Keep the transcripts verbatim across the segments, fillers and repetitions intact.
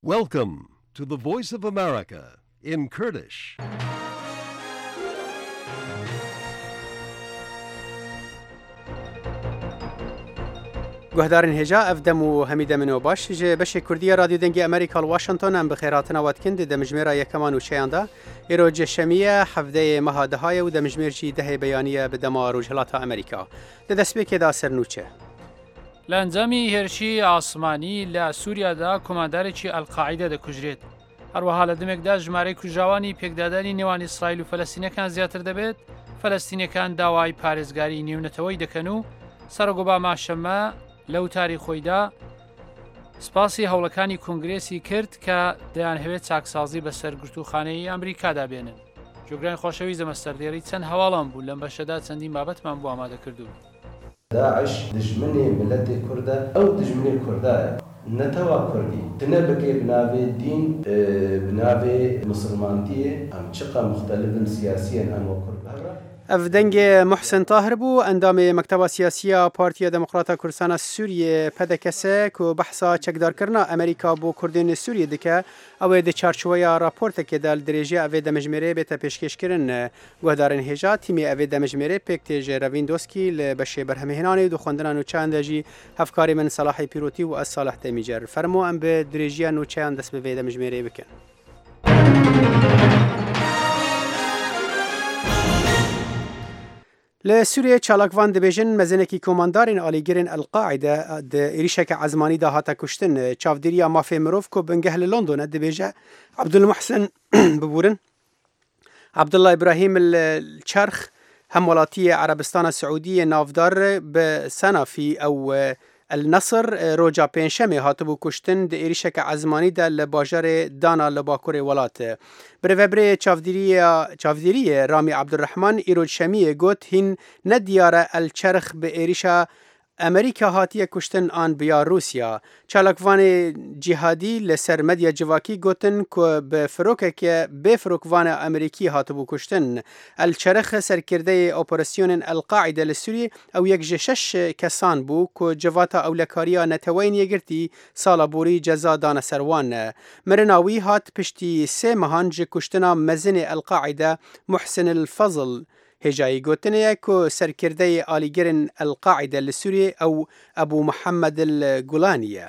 Welcome to the Voice of America in Kurdish. گهدارن هجا افدم و همیده منو باش جه بشه کردی رادیو دنگی امریکا الواشنطن ام بخیراتنا واتکند دمجمیر یکمان و شیانده ایرو جشمیه هفته مهاده های و دمجمیر جی ده بیانیه به دمار وجهلات امریکا ده دسبه که دا سرنوچه لانزامی هرشی آسمانی ل سوریا دا کماندارچی القاعده ده کجرید هروها لدمک دا جماره کجاوانی پیکدادانی نوان اسرائیل و فلسطینیکان زیاتر دبید فلسطینیکان داوای پارێزگاری نیونەتەوەی دەکەن و سەرۆگۆبا ماشەمە لەو تاریخۆیدا سپاسی هەوڵەکانی کۆنگرێسی کرد کە دەیانهەوێت چاکسازی بە سەرگرتوخانەی ئەمریکادا بێنن. جۆگرانی خۆشەویست زەمەستەردێڕی چەند هەواڵان بوو لەم بەشەدا چەندی بابەتمان بۆ ئامادە کردوون. داعش دژمنی ملەتی کوردە ئەو دژمنی کوردایە نەتەوا کوردی تنە بکەی بناوێ دین بناوێ مسلمانتیە ئەم چقە مختلفن سیاسیەن ئەمە کورد افدنگ محسن طاهر بو اندام مکتب سیاسی پارتی دموکرات کردستان سوریه پدکسه که بحثا چکدار کرنا امریکا بو کردین سوریه دکه او د چارچوبه راپورت که دال درجه او د مجمره به پیشکش کردن گهدارن هجا تیم او د مجمره پکتیج رویندوسکی لبشه برهمهنانی دو خوندن و چند جی افکاری من صلاح پیروتی و از صالح تمیجر فرمو ام به درجه نو چند دست به د مجمره بکن. لسوريا چالاکوان دبیجن مزنکی کماندارین آلیگرین القاعده د ایریشک عزمانی ده هاتا کشتن چافدیریا مافی مروف کو بنگه لندن دبیجه عبدالمحسن ببورن عبدالله ابراهیم الچرخ همولاتی عربستان السعودی نافدار به سنافی او النصر روجا پنجشنبه هاتبو کشتن د ایریشک عزمانی ده لباجر دانا لباکور ولات برفبر چافدیری چافدیری رامی عبدالرحمن ایرود شمیه گوت هین ندیاره الچرخ به ایریشا امریکا هاتیه کشتن آن بیا روسیا چالاکوان جهادی لسر مدیا جواکی گوتن که به فروکه که به فروکوان امریکی هاتبو کشتن الچرخ سرکرده اپراسیون القاعده لسوری او یک جشش کسان بو که جواتا اولکاریا نتوین یگرتی سالابوری جزا دان سروان مرناوی هات پشتی سه مهان جه کشتنا مزن القاعده محسن الفضل هجایی گوتنه که سرکرده آلیگرن القاعده لسوریه او ابو محمد الگولانیه.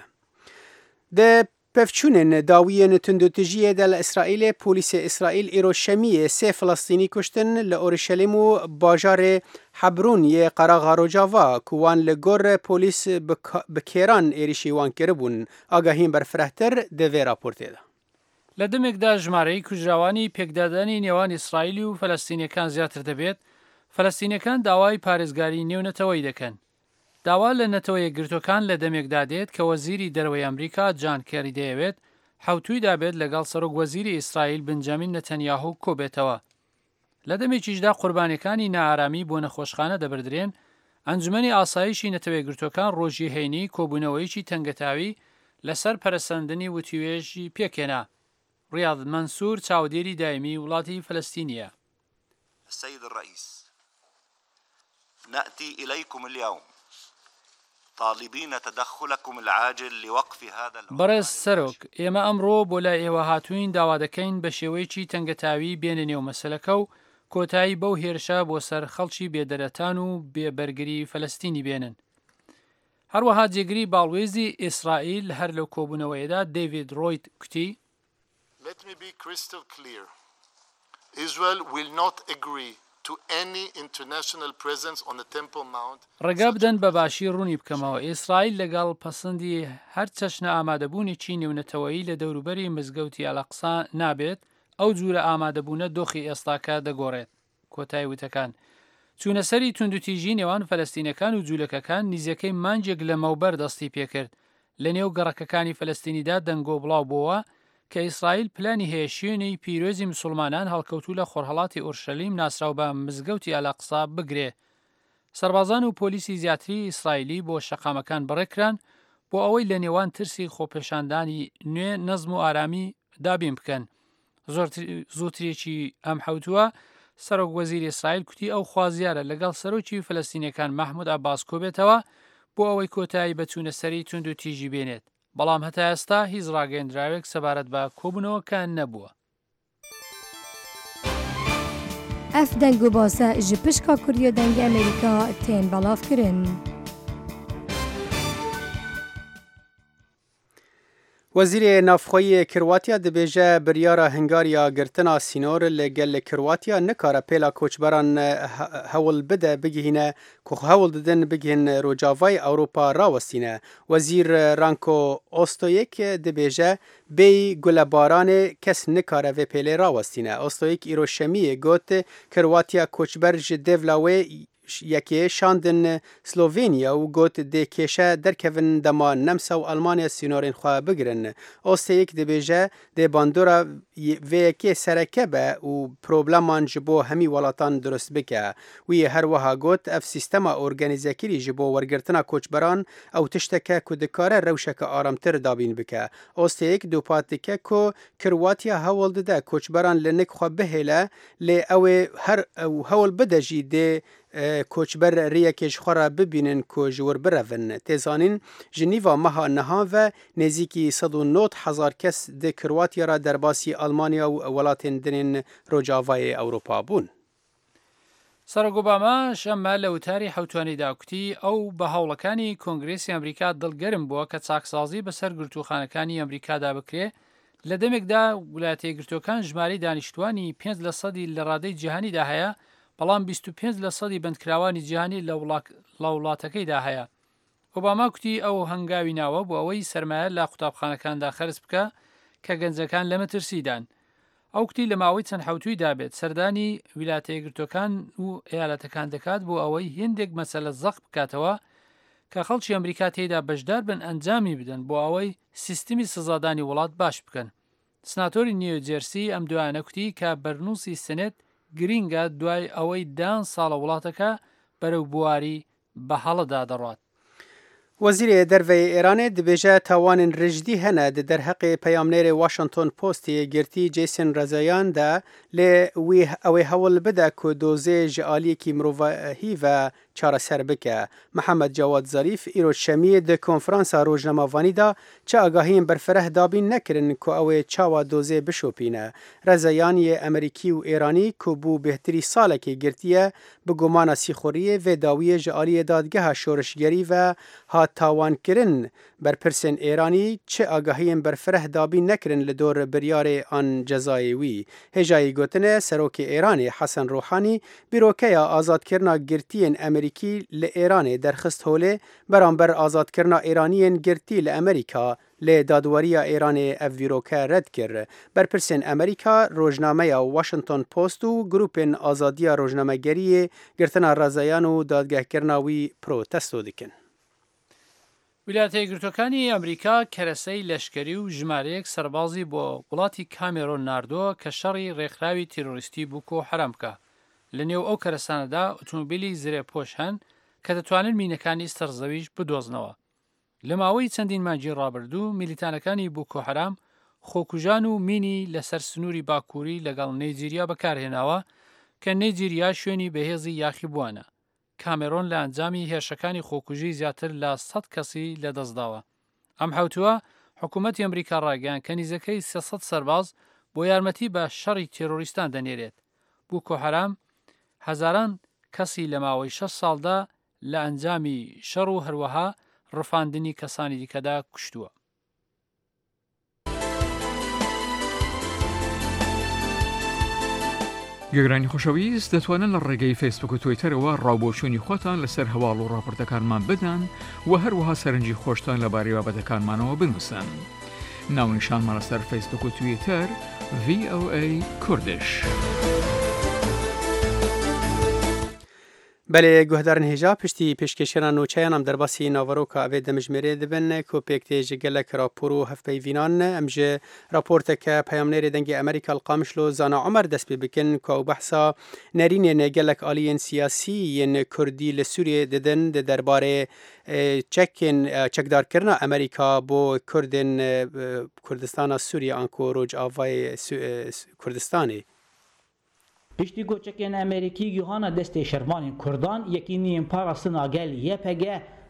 ده پفچونن داویین تندوتجیه دل اسرائیل پولیس اسرائیل ایرو شمیه سه فلسطینی کشتن لأورشلیم و باجار حبرون یه قراغارو جاوا کوان لگور پولیس بکیران ایریشی وان کربون آگاهیم برفرهتر ده وی راپورته ده. لە دمێکدا ژمارەی کوژراوانی پێکدادانی نێوان ئیسرائیل و فەلەستینیەکان زیاتر دەبێت فەلەستینیەکان داوای پارێزگاری نێونەتەوەی دەکەن. داوا لە نەتەوە یەکگرتوەکان لە دەمێکدا دێت کە وەزیری دەرەوەی ئەمریکا جان کێری دەیەوێت حوتووی دابێت لەگەڵ سەرۆک وەزیری ئیسرائیل بنجامین نەتەنیاهو کۆبێتەوە. لە دەمێکیشدا قوربانیەکانی نائارامی بۆ نەخۆشخانە دەبردرێن ئەنجومەنی ئاسایشی نەتەوە یەکگرتوەکان ڕۆژی هەینی کۆبوونەوەیکی تەنگەتاوی لەسەر پەرەسەندنی وتیوێژی پێکێنا. رياض منصور تعوديري دائمي ولاتي فلسطينية. السيد الرئيس، نأتي إليكم اليوم طالبين تدخلكم العاجل لوقف هذا برز سروك إما أمرو بولا إيواهاتوين داوادكين بشويتي تنگتاوي بين نيو مسلكو كوتاي بو هيرشا بو سر خلشي بيدرتانو ببرگري فلسطيني بينن. هروها جيگري بالويزي إسرائيل هر لو كوبونويدا ديفيد رويت كتي Let me be crystal clear. Israel will not agree to any international presence on the Temple Mount. ڕێگا بدەن بەباشی ڕوونی بکەمەوە ئیسرائیل لەگەڵ پەسەندی هەر چەشنە ئامادەبوونێکی نێونەتەوەیی لە دەوروبەری مزگەوتی ئەڵەقسا نابێت ئەو جوورە ئامادەبوونە دۆخی ئێستاکە دەگۆڕێت. کۆتایی وتەکان چوونەسەری توندوتیژی نێوان فەلەستینەکان و جوولەکەکان نزیەکەی مانجێک لە مەوبەر دەستی پێکرد لە نێو گەڕەکەکانی فەلەستینیدا دەنگۆ بڵاو بووە کە ئیسرائیل پلانی هەیە شوێنی پیرۆزی مسلمانان هەڵکەوتوو لە خۆرهەڵاتی ئورشەلیم ناسراو بە مزگەوتی ئەلاقسا بگرێ. سەربازان و پۆلیسی زیاتری ئیسرائیلی بۆ شەقامەکان بڕێکران بۆ ئەوەی لە نێوان ترسی خۆپێشاندانی نوێ نەزم و ئارامی دابین بکەن. زووترێکی ئەم حوتووە سەرۆک وەزیری ئیسرائیل کوتی ئەو خوازیارە لەگەڵ سەرۆکی فەلەستینیەکان مەحموود عەباس کۆبێتەوە بۆ ئەوەی کۆتایی بە چوونەسەری توندوتیژی بێنێت. بەڵام هەتا ئێستا هیچ ڕاگەیەندراوێک سەبارەت بە کۆبوونەوەکە نەبووە. ئەف دەنگ و باسە ji pişka Kuriya dengê Amerîka tên belavkirin. وزیر نافخۆیی کرواتیا دبێژە بریارە هەنگاریا گرتنا سینۆر لەگەل کرواتیا نکارە پێلا کۆچبەران هەوڵ بدە بگهینە کو هەوڵ ددن بگهین ڕۆژاوای ئەوروپا ڕاوەستینە. وەزیر رانکۆ ئۆستۆیەک دبێژە بێی گولەبارانێ کەس نکارە vê pêlê ڕاوەستینە. ئۆستۆیەک ئیرۆشەمیە گوت کرواتیا کۆچبەر ji devlawê یەکێ شاندن سلۆڤێنیا و گوت دێ کێشە دەرکەون دەما نەمسا و ئەلمانیا سینۆرên xwe بگرن. ئۆستەیەک دەبێژە دێ باندۆرا vêyekê sereke be û probleman ji bo hemî welatan durist bike. Wî herwiha got ev sîstema organîzekirî ji bo wergirtina koçberan ew tişteke ku dikare rewşeke aramtir dabîn bike. Osteyek dopat dike ku Kirwatiya hewl dide koçberan li nik xwe bihêle lê ew ê her ew hewl bide jî dê koçber rêyekê ji xwe re bibînin ku ji wir birevin. Têzanîn ji nîva meha niha ve nêzîkî sed û nod hezar kes di Kirwatiya re derbasî Almanya û welatên dinên Rojavayê Ewropa bûn. سەرۆک ئۆباما شەممە لە وتاری حوتوانیدا کوتی ئەو بە هەوڵەکانی کۆنگرێسی ئەمریکا دڵگەرم بووە کە چاکسازی بەسەر گرتوخانەکانی ئەمریکادا بکرێ. لە دەمێکدا ویلایەتە یەکگرتووەکان ژمارەی دانیشتوانی پێنج لە سەدی لە ڕادەی جیهانیدا هەیە، بەڵام بیست و پێنج لە سەدی بەندکراوانی جیهانی لە وڵاتەکەیدا هەیە. ئۆباما کوتی ئەو هەنگاوی ناوە بۆ ئەوەی سەرمایە لە قوتابخانەکاندا خەرج بکە کە گەنجەکان لە مەترسیدان. ئەو کوتی لە ماوەی چەند حوتوی دابێت سەردانی ویلایەتە یەکگرتووەکان و ئەیالەتەکان دەکات بۆ ئەوەی هێندێک مەسەلە زەق بکاتەوە کە خەڵکی ئەمریکا تێیدا بەشدار بن ئەنجامی بدەن بۆ ئەوەی سیستمی سزادانی وڵات باش بکەن. سناتۆری نیو جێرسی ئەم دوایانە کوتی کە بەرنووسی سنێت گرینگە دوای ئەوەی دان ساڵە وڵاتەکە بەرەو بواری بە هەڵەدا دەڕات. وەزیرێ دەرڤەی ئێرانê dibêje tawanên rijdî hene di derheqê peyamnêrê Washington Postê girtî Jason Rezayan de lê wî ew ê hewl bide ku dozê ji aliyekî mirovahî ve çareser bike. Mihemed Cawad Zarîf îro şemiyê di konferansa rojnamavanî da çi agahiyên berfireh dabîn nekirin ku ew ê çawa dozê bişopîne. Rezayan yê Amerîkî û Êranî ku bû bêhtirî salekê girtiye bi gomana sîxuriyê vê dawiyê ji aliyê dadgeha şorişgerî ve hat tawankirin berpirsên Êranî çi agahiyên berfireh dabîn nekirin li dor biryarê an cezayê wî. Hêjayî gotine Serokê Êranê Hesen Rohanî bîrokeya azadkirina girtiyên Amerîkî li Êranê derxist holê beramber azadkirina Êraniyên girtî li Amerîka lê dadweriya Êranê ev vîroke red kir. Berpirsên Amerîka rojnameya Washington Post û grûpên azadiya rojnamegeriyê girtina Rezayan û dadgehkirina wî protesto dikin. ویلایەتە یەکگرتووەکانی ئەمریکا کەرەسەی لەشکەری و ژمارەیەک سەربازی بۆ وڵاتی کامێرۆن ناردووە کە شەڕی ڕێکخراوی تیرۆریستی بووکۆ حرام بکە. لە نێو ئەو کەرەسانەدا ئۆتۆمۆبیلی زرێ پۆش هەن کە دەتوانن مینەکانی سەرزەویش بدۆزنەوە. لە ماوەی چەندین مانجی ڕابردوو میلیتانەکانی بووکۆ حرام خۆکوژان و مینی لەسەر سنووری باکووری لەگەڵ نەیجیریا بەکارهێناوە کە نەیجیریا شوێنی بەهێزی یاخی بووانە. کامێرۆن لە ئەنجامی هێرشەکانی خۆکوژی زیاتر لە سەد کەسی لەدەستداوە. ئەم حوتووە حکوومەتی ئەمریکا ڕاگەیان کە نزیکەی سێسەد سەرباز بۆ یارمەتی بە شەڕی تێرۆریستان دەنێرێت. بووکۆ حرام هەزاران کەسی لە ماوەی شەش ساڵدا لە ئەنجامی شەڕ و هەروەها ڕفاندنی کەسانی دیکەدا کوشتووە. گەگرانی خۆشەویست دەتوانن لە ڕێگەی فیسبوک و تویتەرەوە ڕاوبۆچوونی خۆتان لەسەر هەواڵ و ڕاپۆرتەکانمان بدەن و هەروەها سەرنجی خۆشتان لەبارەی بابەتەکانمانەوە بنووسن. ناونیشانمان لەسەر فیسبوک و تویتەر ڤی ئۆ ئەی کوردش. بەلێ گوهدارن هێژا پشتی پێشکەشیران نۆچەیان ئەم دەرباسی ناڤەرۆکە ئەوێ دەمژمێرێ دەبن کۆ پێکتێژە گەلک راپۆر و هەفپەیڤینان ئەمژێ راپۆرتەکە پەیامنێرێ دەنگی ئەمریکا القامشلۆ زانا عمر دەست پێ بکن کە ئەو بەحسا نەرینێن گەلک ئالیên سیاسیên کوردی لە سووریێ دەدن دە دەربارەی چەکên چەکدارکردنا ئەمریکا بۆ کوردên کوردستانە سووریە ئەنکۆ ڕۆژئاوای کوردستانی. پشتی گۆچەکێن ئەمریکی گیهانە دەستێ شەرمانین کوردان یەکینیین پارەستنا گەل یەپەگە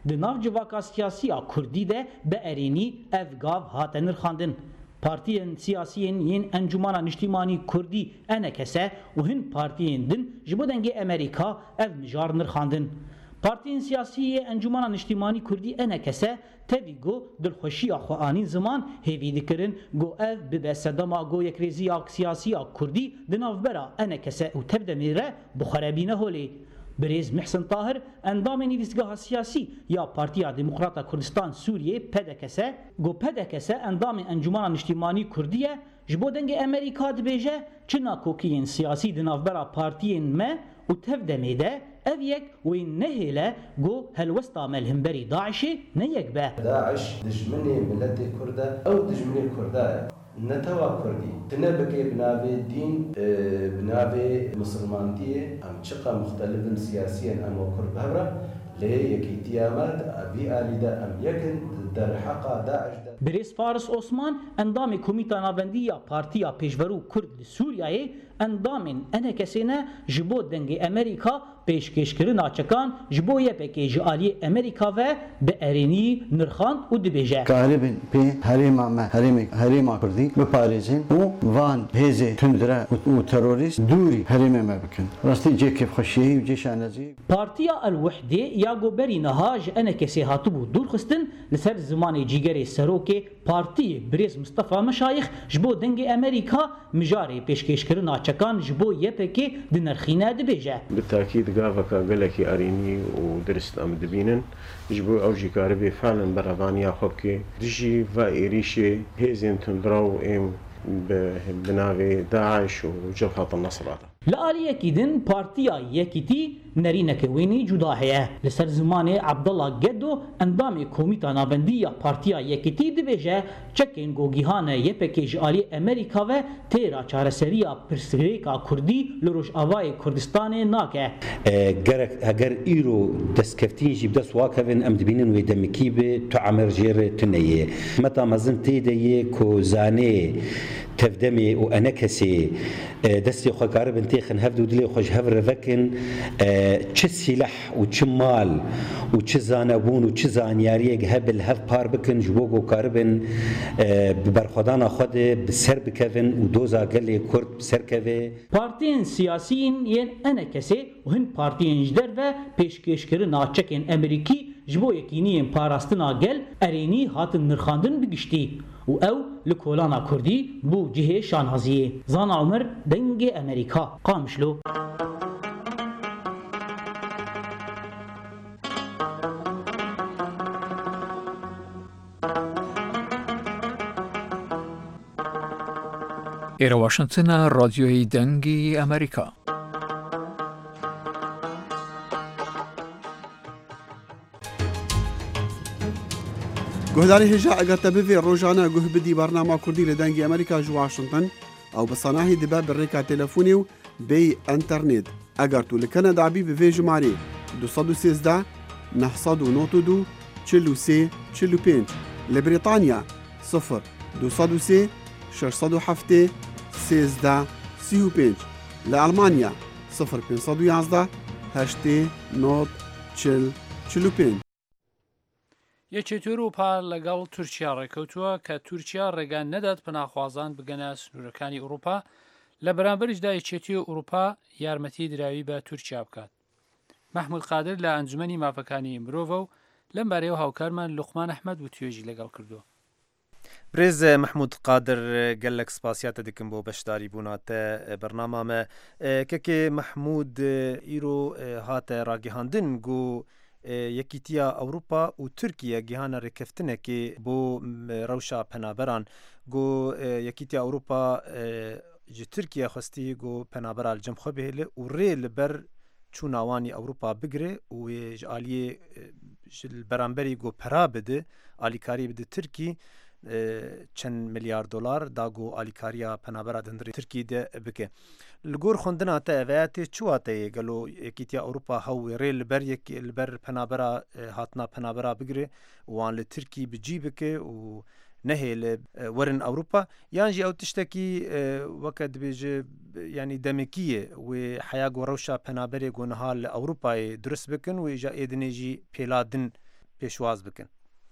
di nav civaka siyasiya Kurdî de bi erênî ev gav hate nirxandin. Partiyên siyasiyên yên Encumana Niştimanî Kurdî enekese û hin partiyên din ji bo dengê Amerîka ev mijar nirxandin. Partiyên siyasî yê Encumana Niştimanî Kurdî enekese tevî got dilxweşiya xwe anîn ziman hêvî dikirin got ev bibe sedema got yekrêziya siyasiya Kurdî di navbera enekese û tevdemê re bixwerebîne holê. Birêz Mihsin Tahir endamê nivîsgeha siyasî ya Partiya Demokrata Kurdistan Sûriyê P D K S got P D K S endamê Encumana Niştimanî Kurdî ye ji bo dengê Amerîka dibêje çina kokiyên siyasî di navbera partiyên me û tevdemê de ev yek wê nehêle got helwesta melhemberî Daişê ne yek be. Daeş dijminê milletê Kurd e ew dijminê Kurda ye. Neteva Kurdî tune bike bi navê dîn bi navê Mislimantiyê em çiqa muxtelifin siyasiyên em û Kurd bihevre lê yekîtiya me vî alî de em yekin derheqa Daeş de. Birêz Faris Osman endamê Komîta Navendî ya Partiya Pêşverû Kurd li Sûriyayê endamên enekesê ne ji bo dengê Amerîka pêşkêşkirina çekan ji bo yepekê ji aliyê Amerîka ve bi erênî nirxand û dibêje. Karibin pê herêma me herêmê herêma Kurdî biparêzin û van hêzê tundre û terorîst dûrî herêmê me bikin. Rastî cê kêfxweşiyê û cê şanezî. Partiya El Wehdê ya goberî niha ji enekesê hatibû dûrxistin li ser zimanê cîgerê serokê Partiyê Birêz Mustafa Meşayix ji bo dengê Amerîka mijarê pêşkêşkirina çekan ji bo yepekê di nirxîne dibêje. بالتأكيد gaveka gelekî erînî û dirist em dibînin ji bo ew jî karibê felin berevaniya xwe bike. Dijî ve êrişê hêzên tundra û êm bi navê Daeş û Cebhat el-Nusra de. Li aliyekî din Partiya Yekîtî nerîneke wênî cuda heye. Li ser zimanê Abdullah Geddo endamê Komîta Navendî ya Partiya Yekîtî dibêje çekên gogîhane yepekê ji aliyê Amerîka ve têra çareseriya pirsgirêka Kurdî li Rojavayê Kurdistanê nake. Gerek eger îro destkeftîn jî bi dest wakevin em dibînin wê demekî bi tu emer jêrê tuneyê. Meta mezin tê de yê ku zanê tevdemê û enekesê destê xwe karibin têxin hev û dilê xwe ji hev re vekin çi sîlah û çi mal û çi zanebûn û çi zanyariyek hebe li hev par bikin ji bo ku karibin bi berxwedana xwe de bi ser bikevin û doza gelê Kurd bi ser keve. Partiyên siyasîn yên enekesê û hin partiyên ji derve pêşkêşkirina çekên Amerîkî ji bo yekîniyên parastina gel erênî hatin nirxandin bi giştî û ew li kolana Kurdî bû cihê şanaziyê. Zana Umer dengê Amerîka Qamişlo. ئێرە واشنگتنە ڕادیۆی دەنگی ئەمریکا. گهداری هجا اگر تبوی روزانه گه بدی برنامه کردی لدنگی امریکا جو واشنگتن او بصناهی دبا بالريكا تلفوني و بي انترنت اگر تو لكندا بي بفي جماري دو صد و سيزده نه صد و نوت و دو چل و سه چل و پنج لبريطانيا صفر دو صد و سه شش صد و هفت سيزده سی و پنج لألمانيا صفر پنج صد و یازده هشت نوت چل چل و پنج. یەکێتی ئەوروپا لەگەڵ تورکیا ڕێکەوتووە کە تورکیا ڕێگان نەدات پەناخوازان بگەنە سنوورەکانی ئەوروپا لە بەرامبەریشدا یەکێتی ئەوروپا یارمەتی دراوی بە تورکیا بکات. محمود قادر لە ئەنجومەنی مافەکانی مرۆڤە و لەم بارەیەوە هاوکارمان لوقمان ئەحمەد و توێژی لەگەڵ کردووە. برێز محمود قادر gelek spasiyate dikim bo beşdarî bûna te bernama me kekê Mahmud îro hate ragihandin got yekîtiya Ewropa û Tirkiye gihana rêkeftinekê bo rewşa penaberan got yekîtiya Ewropa ji Tirkiye xwestî got penabera li cem xwe bihêle û rê li ber çûna wanî Ewropa bigire û wê ji aliyê ji beramberî got pera bide alîkarî bide Tirkî çend milyar dolar da got alîkariya penabera dindirê Tirkî de bike. Li gor xwendina te eveyatê çi wateyê gelo yekîtiya Ewropa hew rê li ber li ber penabera hatina penabera bigire wan li Tirkî bicî bike û nehêle werin Ewropa yan jî ew tiştekî weke dibêje yanî demekî ye wê heya got rewşa penaberê got niha li Ewropayê durist bikin wê ja êdinê jî pêla din پێشواز بکەن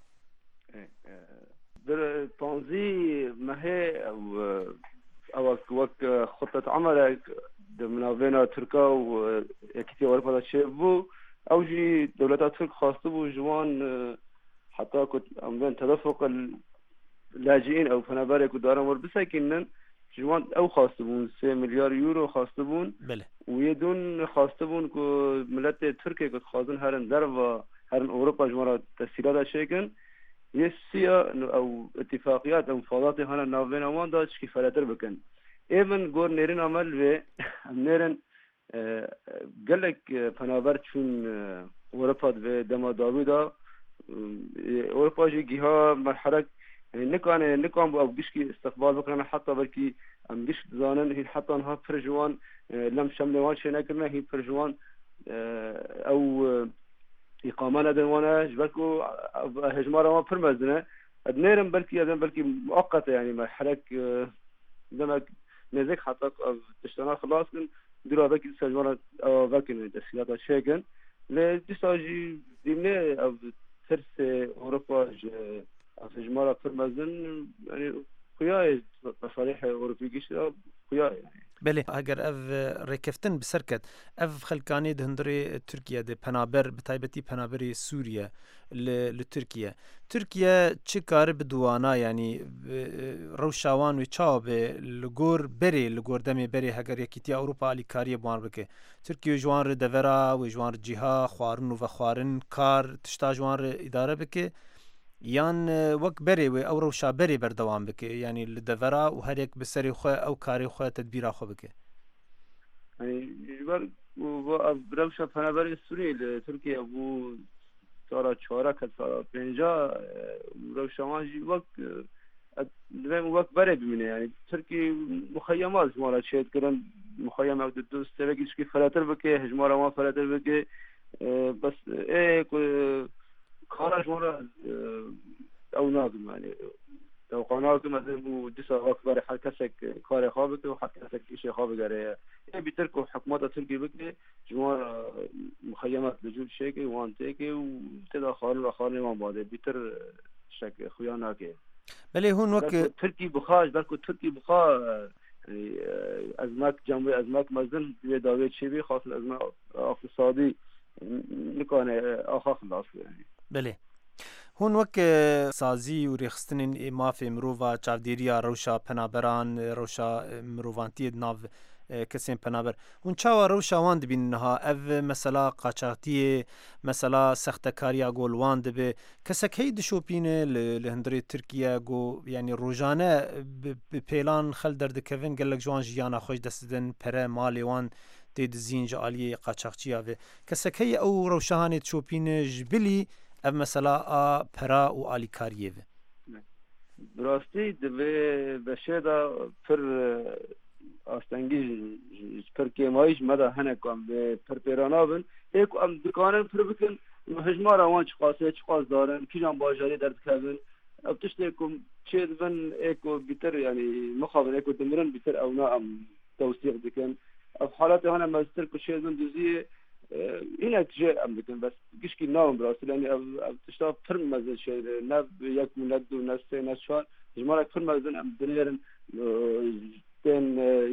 تنظی مهێ ئەوە وەک خطة عملك مناوێنە تورکا و یەکێتی ئەوروپا چێ بوو ئەو جی دەوڵەتا تورک خواسته بوو جوان حتا ئەمێن تەدەفق اللاجئین ئەو پەنابەرێک و دارن وەربسەکێنن جوان ئەو خواسته بوون سێ ملیار یورو خواسته بوون و یە دون خواسته بوون که ملت تورکێک که خوازن هەرن دەرەوە هەرن ئەوروپا جوانە تەسهیلاتا شێکن یە سیە ئەو اتفاقیات ئەو مفاوضاتی هەنە ناوێنە واندا چکی فەرەتر بکەن ئێمن گۆر نێرن ئەمەل وێ ئەم نێرن gelek penaber çûn Ewropa ve dema Davîda Ewropa jî giha merherek nikane nikan bu ev gişkî istiqbal bikin heta belkî em giş dizanin hîn heta niha pir ji wan lem şemlê wan çê nekirine hîn pir ji wan ew îqame nedin wan e ji ber ku hejmara wan pir mezin e ed nêrin belkî edin belkî muaqqete yanî merherek demek nêzik heta ev tiştana xilas kin دورا بکی سجوان وکن دستیات شکن ل دیساجی دیمه او ترس اروپا افجمارا فرمازن یعنی خیای مصالح اوروپی گشت خیای بله اگر اف رکفتن بسرکت اف خلکانی دهندری ترکیه ده پنابر بتایبتی پنابری سوریه ل ترکیه ترکیه چه کار بدوانا یعنی روشاوان و چاب لگور بری لگور دمی بری هگر یکیتی اروپا علی کاری بوان بکه ترکیه جوان ر دورا و جوان ر جهه خوارن و خوارن کار تشتا جوان ر اداره بکه یان وەک بەرێ وێ ئەو ڕەوشا بەرێ بەردەوام بکە ینی لە دەڤەرا و هەرێک بەسەری خۆ ئەو کاری خۆ تەدبیرا خۆ بکە رەوشە پەنابەری سووری لە تورکیا بوو ساڵا چوارە کە ساڵا پێنجا رەوشەوانژی وەک وەک بەرێ ببینێ ینی تورکی مخەیەمات ژمارە چێتکردن مخەیەم ئەو دۆستەوەکی شکی فەرەتر بکێ هژمارەوان فەرەتر بکێ بەس کارش مورا او ناگم یعنی توقع ناگم مثلا بو دیسا وقت برای هر کسی کار خواب بکنه و هر کسی ایش خواب بگره یه بیتر که حکومت ترکی بکنه جوار مخیمات لجوب شکه وانته که و تدا خارن و خارن وان باده بیتر شک خویا ناکه بله هون وقت ترکی بخواش بلکه ترکی بخوا ازمک جنبه ازمک مزدن به داوی چی بی خاص ازمک اقتصادی نکنه آخا خلاص یعنی بله هون وەک سازی و ڕێخستنین مافێ مرۆڤ چاودێریە ڕەوشە پەنابەران ڕەوشە مرۆڤانتیە ناو کەسێن پەنابەر هون چاوە ڕەوشاوان دبینەها ئەv مەسەلا قاچاقتیە مەسەلا سەختەکاریە گۆڵوان دەبێ کەسێک هەی دشۆپینە لە هەندێ تورکیە گۆ ینی ڕۆژانە پێلان خەل دەردەکەون گەلک جوان ژیانە خۆش دەستدن پەرە ماڵێوان تێ دزین جە عالیە قاچاقچیاوێ کەسێک هەی ئەو ڕەوشەهانێت چۆپینە ژبلی ev mesela a pera û alîkariyê ve rastî divê beşê da pir astengî pir kêmayî ji me de hinek em vê pir pêrana bin ê ku em dikanin pir bikin hejmara wan çiqasê çiqas darin kîjan bajarê derdikevin ev tiştê ku çê dibin ê ku bîtir yanî mixabin ê ku dimirin bîtir ew na em tewsîq dikin ev haletê hene meztir ku çê dibin diziyê هنا تجي أمريكان بس كيشكي ناوم براسل يعني تشتغل فرم مزن شيء ناب يك مند وناس ناس شو جمارة فرم مزن أم دنيرن تين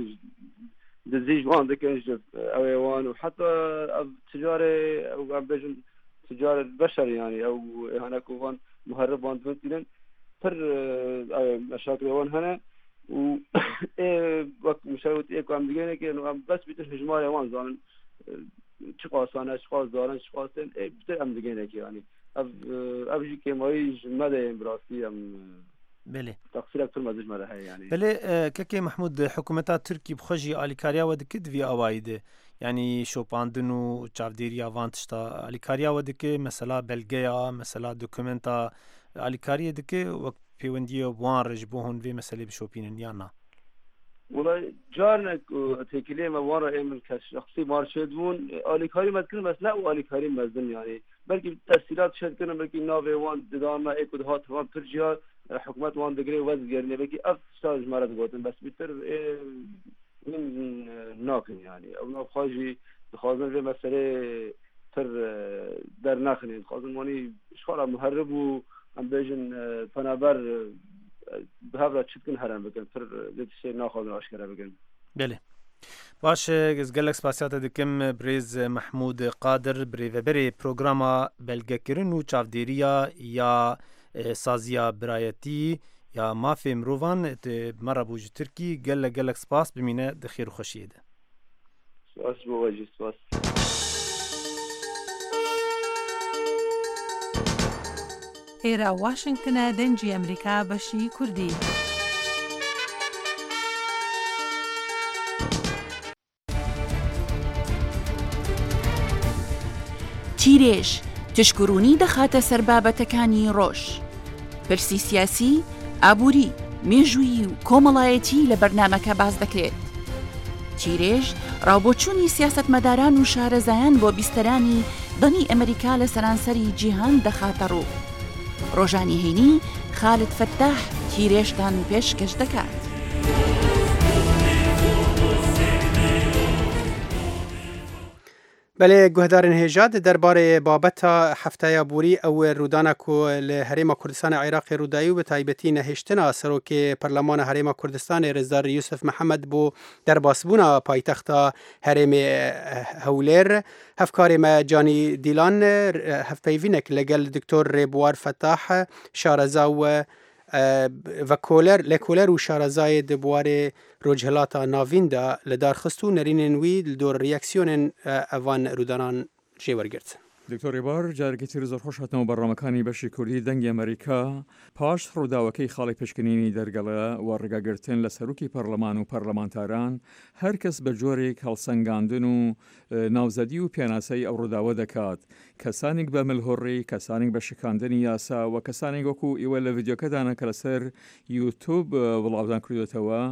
دزيج وان ذكرج أويوان وحتى تجارة أو عم بيجن تجارة البشر يعني أو هنا كوان مهرب وان تمثيلن فر مشاكل وان هنا و وقت مشاوت إيه كم دقيقة كأنه بس بيتر جمارة وان زمان چقاسانه چقاس دارن چقاسن بیشتر هم دیگه نکی یعنی اب ابجی که مایج مده امبراسی هم بله تقصیر اکثر مزج مده هی یعنی بله که محمود حکومت ترکی بخوجی آلیکاریا ود کد وی اوایده یعنی شوپاندن و چاودیریا وانتشتا آلیکاریا ود که مثلا بلگیا مثلا دکومنتا آلیکاریه دکه وقت پیوندی وان رج بوهن وی مسئله بشوپینن یا نه والله جارنا تكلي ما ورا من كشخصي مارشدون اليكاري مذكر بس لا واليكاري مزن يعني بلكي تسهيلات شركنا بلكي نوفي وان ددانا ايكو هات وان ترجيا حكومه وان دغري وزغرني بلكي افستاج مرات غوتن بس بيتر من ناكن يعني او ناخاجي خازن في مساله پر درناخنین خواستن وانی اشخاص محرب و ام بیشن پنابر به هر چیتکن هرم بکن پر لطفی ناخواسن آشکار بکن. بله. باش گزگلک سپاسیات دکم بریز محمود قادر بریوبری پروگراما بلگکرین و چاودیریا یا سازیا برایتی یا مافی مروان مرا بوج ترکی گل گلک سپاس بمینه دخیر و خوشیده. سپاس بواجی سپاس. ئێرە واشنگتنە دەنجی ئەمریکا بەشی کوردی. تیرێژ تشکڕوونی دەخاتە سەر بابەتەکانی ڕۆژ، پرسی سیاسی، ئابووری، مێژووی و کۆمەڵایەتی لە بەرنامەکە باز دەکرێت. تیرێژ ڕاوبۆچوونی سیاسەتمەداران و شارەزایان بۆ بیستەرانی دەنی ئەمریکا لە سەرانسەری جیهان دەخاتە ڕوو. ڕۆژانی هەینی خالد فەتاح تیرێژتان پێشکەش دەکات. بله گهدارن هجاد درباره بابتا هفته بوری او رودانا کو له هرم کردستان عراق رودایی و به تایبتی نهشتنا سروک پارلمان هرم کردستان رضا یوسف محمد بو در باسبونا پایتخت هرم هولر هفکار ما جانی دیلان هف پیوینک لگل دکتور ربوار فتاح شارزا و و کولر لکولر و شارزای دبوار روجهلاتا ناویندا لدار خستو نرینن وی دور ریاکسیون اوان رودانان جیورگرت. دکتۆر ڕێبوار جارێکی تر زۆر خۆش هاتنەوە بەڕامەکانی بەشی کوردی دەنگی ئەمریکا پاش ڕووداوەکەی خاڵی پێشکەنینی دەرگەڵە و ڕێگاگرتن لە سەرروکی پەرلەمان و پەرلەمانتاران هەر کەس بە جۆرێک هەڵسەنگاندن و ناوزەدی و پێناسەی ئەو ڕووداوە دەکات، کەسانێک بە ملهۆڕی، کەسانێک بە شکاندنی یاسا و کەسانێک وەکو ئێوە لە ڤیدیۆکەدانە کە لەسەر یوتیوب وڵاودان کردوێتەوە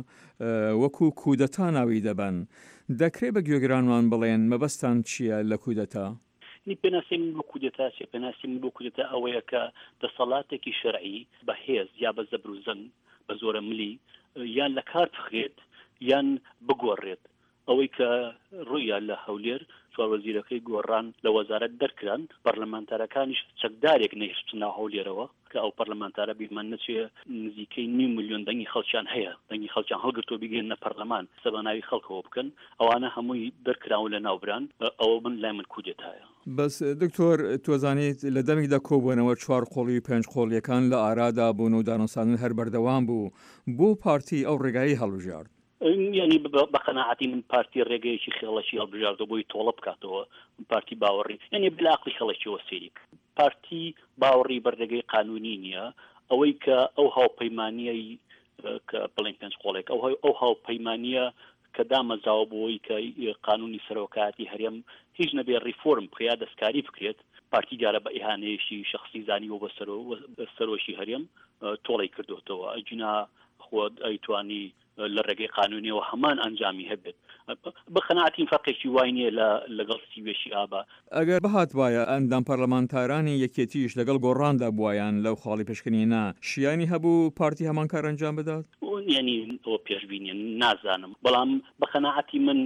وەکو کودەتا ناوی دەبن. دەکرێت بە گوێگرانمان بڵێن مەبەستان چییە لە کودەتا؟ نی پێناسیم بۆ کودەتا چێ پێناسیم بۆ کودەتا ئەوەیە کە دەسەڵاتێکی شەرعی بە هێز یا بە زەبر و زەنگ بە زۆرە ملی یان لە کار بخرێت یان بگۆڕێت. ئەوەی کە ڕوویە لە هەولێر چوار وەزیرەکەی گۆڕان لە وەزارەت دەرکران، پەرلەمانتارەکانیش چەکدارێک نەهێشتنە هەولێرەوە کە ئەو پەرلەمانتارە بیرمان نەچێ نزیکەی نیم میلیۆن دەنگی خەڵکیان هەیە، دەنگی خەڵکیان هەڵگرتۆ بگەێنە پەرلەمان سەباناوی خەڵکەوە بکەن، ئەوانە هەمووی دەرکراون لە ناوبران، ئەوە من لای من کودێتایە. بەس دکتۆر تۆزانیت لە دەمێکدا کۆبوونەوە چوار قۆڵی پێنج قۆڵیەکان لە ئارادا بوون و دانوساندن هەر بەردەوام بوو بۆ پارتی ئەو ڕێگایی هەڵبژارد. یعنی بە قەناعەتی من پارتی ڕێگەیەکی خێڵەکی هەڵبژاردە بۆی تۆڵە بکاتەوە، پارتی باوەڕی یعنی بلاقلی خەڵکیەوە سێریک پارتی باوەڕی بەردەگەی قانونی نییە، ئەوەی کە ئەو هاوپەیمانیەی کە بڵێن پێنج قۆڵێک ئەو هاوپەیمانیە کە دامەزاوە بۆی کە قانونی سەرۆکاتی هەرێم هیچ نەبێ ریفۆرم بکرێت دەستکاری بکرێت، پارتی دیارە بە ئیهانەیەشی شەخصی زانی و بە سەرۆشی هەرێم تۆڵی کردوتەوە، ئەجینا خۆت ئەیتوانی لە ڕێگەی قانونیەوە هەمان ئەنجامی هەبێت. بە قەناعەتی فەرقێکی وای نییە لەگەڵ سیوێشی ئابا. ئەگەر بەهات وایە ئەندام پەرلەمانتارانی یەکێتیش لەگەڵ گۆڕاندا بووایان لەو خاڵی پێشکەنینە شیانی هەبوو پارتی هەمان کار ئەنجام بدات؟ یعنی ئەوە پێشبینیە نازانم، بەڵام بە قەناعەتی من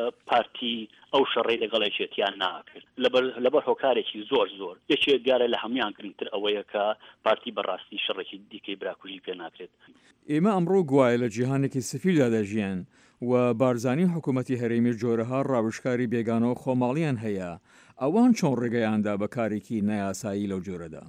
پارتی ئەو شەڕێ لەگەڵێکێتیان ناکرد لەبەر هۆکارێکی زۆر زۆر یەکێک دیارە لە هەمویان گرنگتر ئەوەیە کە پارتی بەڕاستی شەڕێکی دیکەی براکوژی پێ ناکرێت. ئێمە ئەمڕۆ گوایە لە جیهانێکی سفیلدا دەژیان و بارزانی حکوومەتی هەرێمی جۆرەها ڕاوشکاری بێگانەوە خۆماڵیان هەیە، ئەوان چۆن ڕێگەیاندا بە کارێکی نایاسایی لەو جۆرەدا؟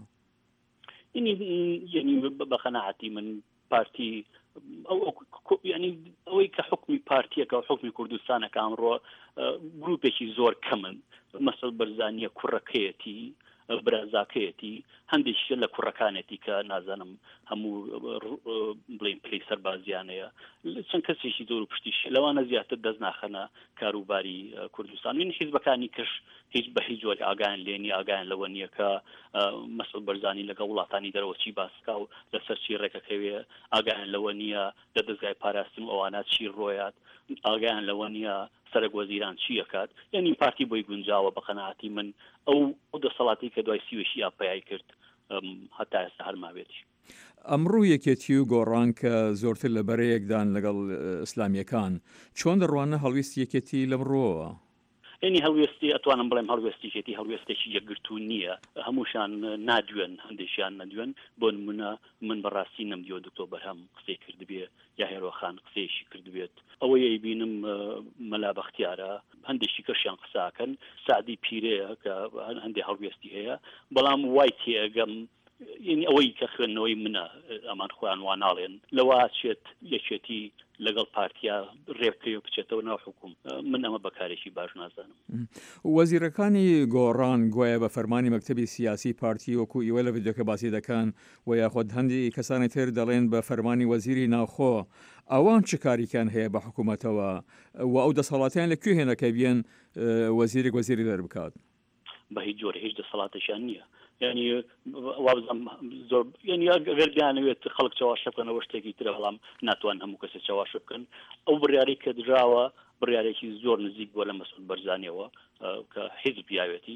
یعنی بە قەناعەتی من پارتی ینی ئەوەی کە حکمی پارتیەکە و حکمی کوردستانەکە ئەمڕۆ گروپێکی زۆر کەمن، مەسەڵ بەرزانیە کوڕەکەیەتی برازاکەیەتی هەندێکیشە لە کوڕەکانێتی کە نازانم هەموو بڵین پلی سەربازیانەیە چەند کەسێکی زۆر و پشتیش لەوانە زیاتر دەست ناخەنە کاروباری کوردستان. من حیزبەکانی کەش هیچ بە هیچ جۆری ئاگایان لێنی ئاگایان لەوە نییە کە مەسەڵ بەرزانی لەگە وڵاتانی دەرەوە چی باسکا و لەسەر چی ڕێکەکەوێ ئاگایان لەوە نییە لە دەستگای پاراستن ئەوانە چی ڕۆیات، ئاگایان لەوە نییە سەرک وەزیران چی ئەکات. یعنی پارتی بۆی گونجاوە بە قەناعەتی من ئەو دەسەڵاتی کە دوای سیوێشی ئاپەیای کرد هەتا ئێستا هەرماوێتی. ئەمڕۆ یەکێتی و گۆڕان کە زۆرتر لە بەرەیەکدان لەگەڵ ئیسلامیەکان چۆن دەڕوانە هەڵویست یەکێتی لەمڕۆوە؟ ینی هەڵوێستی ئەتوانم بڵێم هەڵوێستیشێتی هەڵوێستێکی یەکگرتوون نییە هەمووشان نادوێن هەندێکیان نەدوێن بۆ نمونە من بەڕاستی نەمدیوە دکتۆر بەرهەم قسەی کردبێ یا هێرۆخان قسەیەشی کردبێت ئەوەی بینم مەلا بەختیارە هەندێکی کەشیان قساکەن سعدی پیرەیە کە هەندێک هەڵوێستی هەیە بەڵام وای تێگەم یعنی ئەوەی کە خوێندنەوەی منە ئەمان خۆیان وا ناڵێن لەوە چێت یەکێتی لەگەڵ پارتیا ڕێبکەی و بچێتەوە ناو حکوم من ئەمە بەکارێکی باش نازانم. وەزیرەکانی گۆڕان گوایە بە فەرمانی مەکتەبی سیاسی پارتی وەکو ئیوە لە ڤیدیۆکە باسی دەکەن و یاخود هەندی کەسانی تر دەڵێن بە فەرمانی وەزیری ناوخۆ ئەوان چ کاریکان هەیە بە حکوومەتەوە و ئەو دەسەڵاتیان لەکوێ هێنە کە بێن وەزیرێک وەزیری دەربکات بە هیچ جۆرە هیچ دەسەڵاتێکیان نییە ینی وابزم زۆر ینی گەردیانەوێت خەڵک چاواشە بکەنەوە شتێکی ترە بەڵام ناتوان هەموو کەسێک چاواشە بکەن ئەو بڕیاری کە دراوە بڕیارێکی زۆر نزیک بۆ لە مەسعود بەرزانیەوە کە حیزب پیاوێتی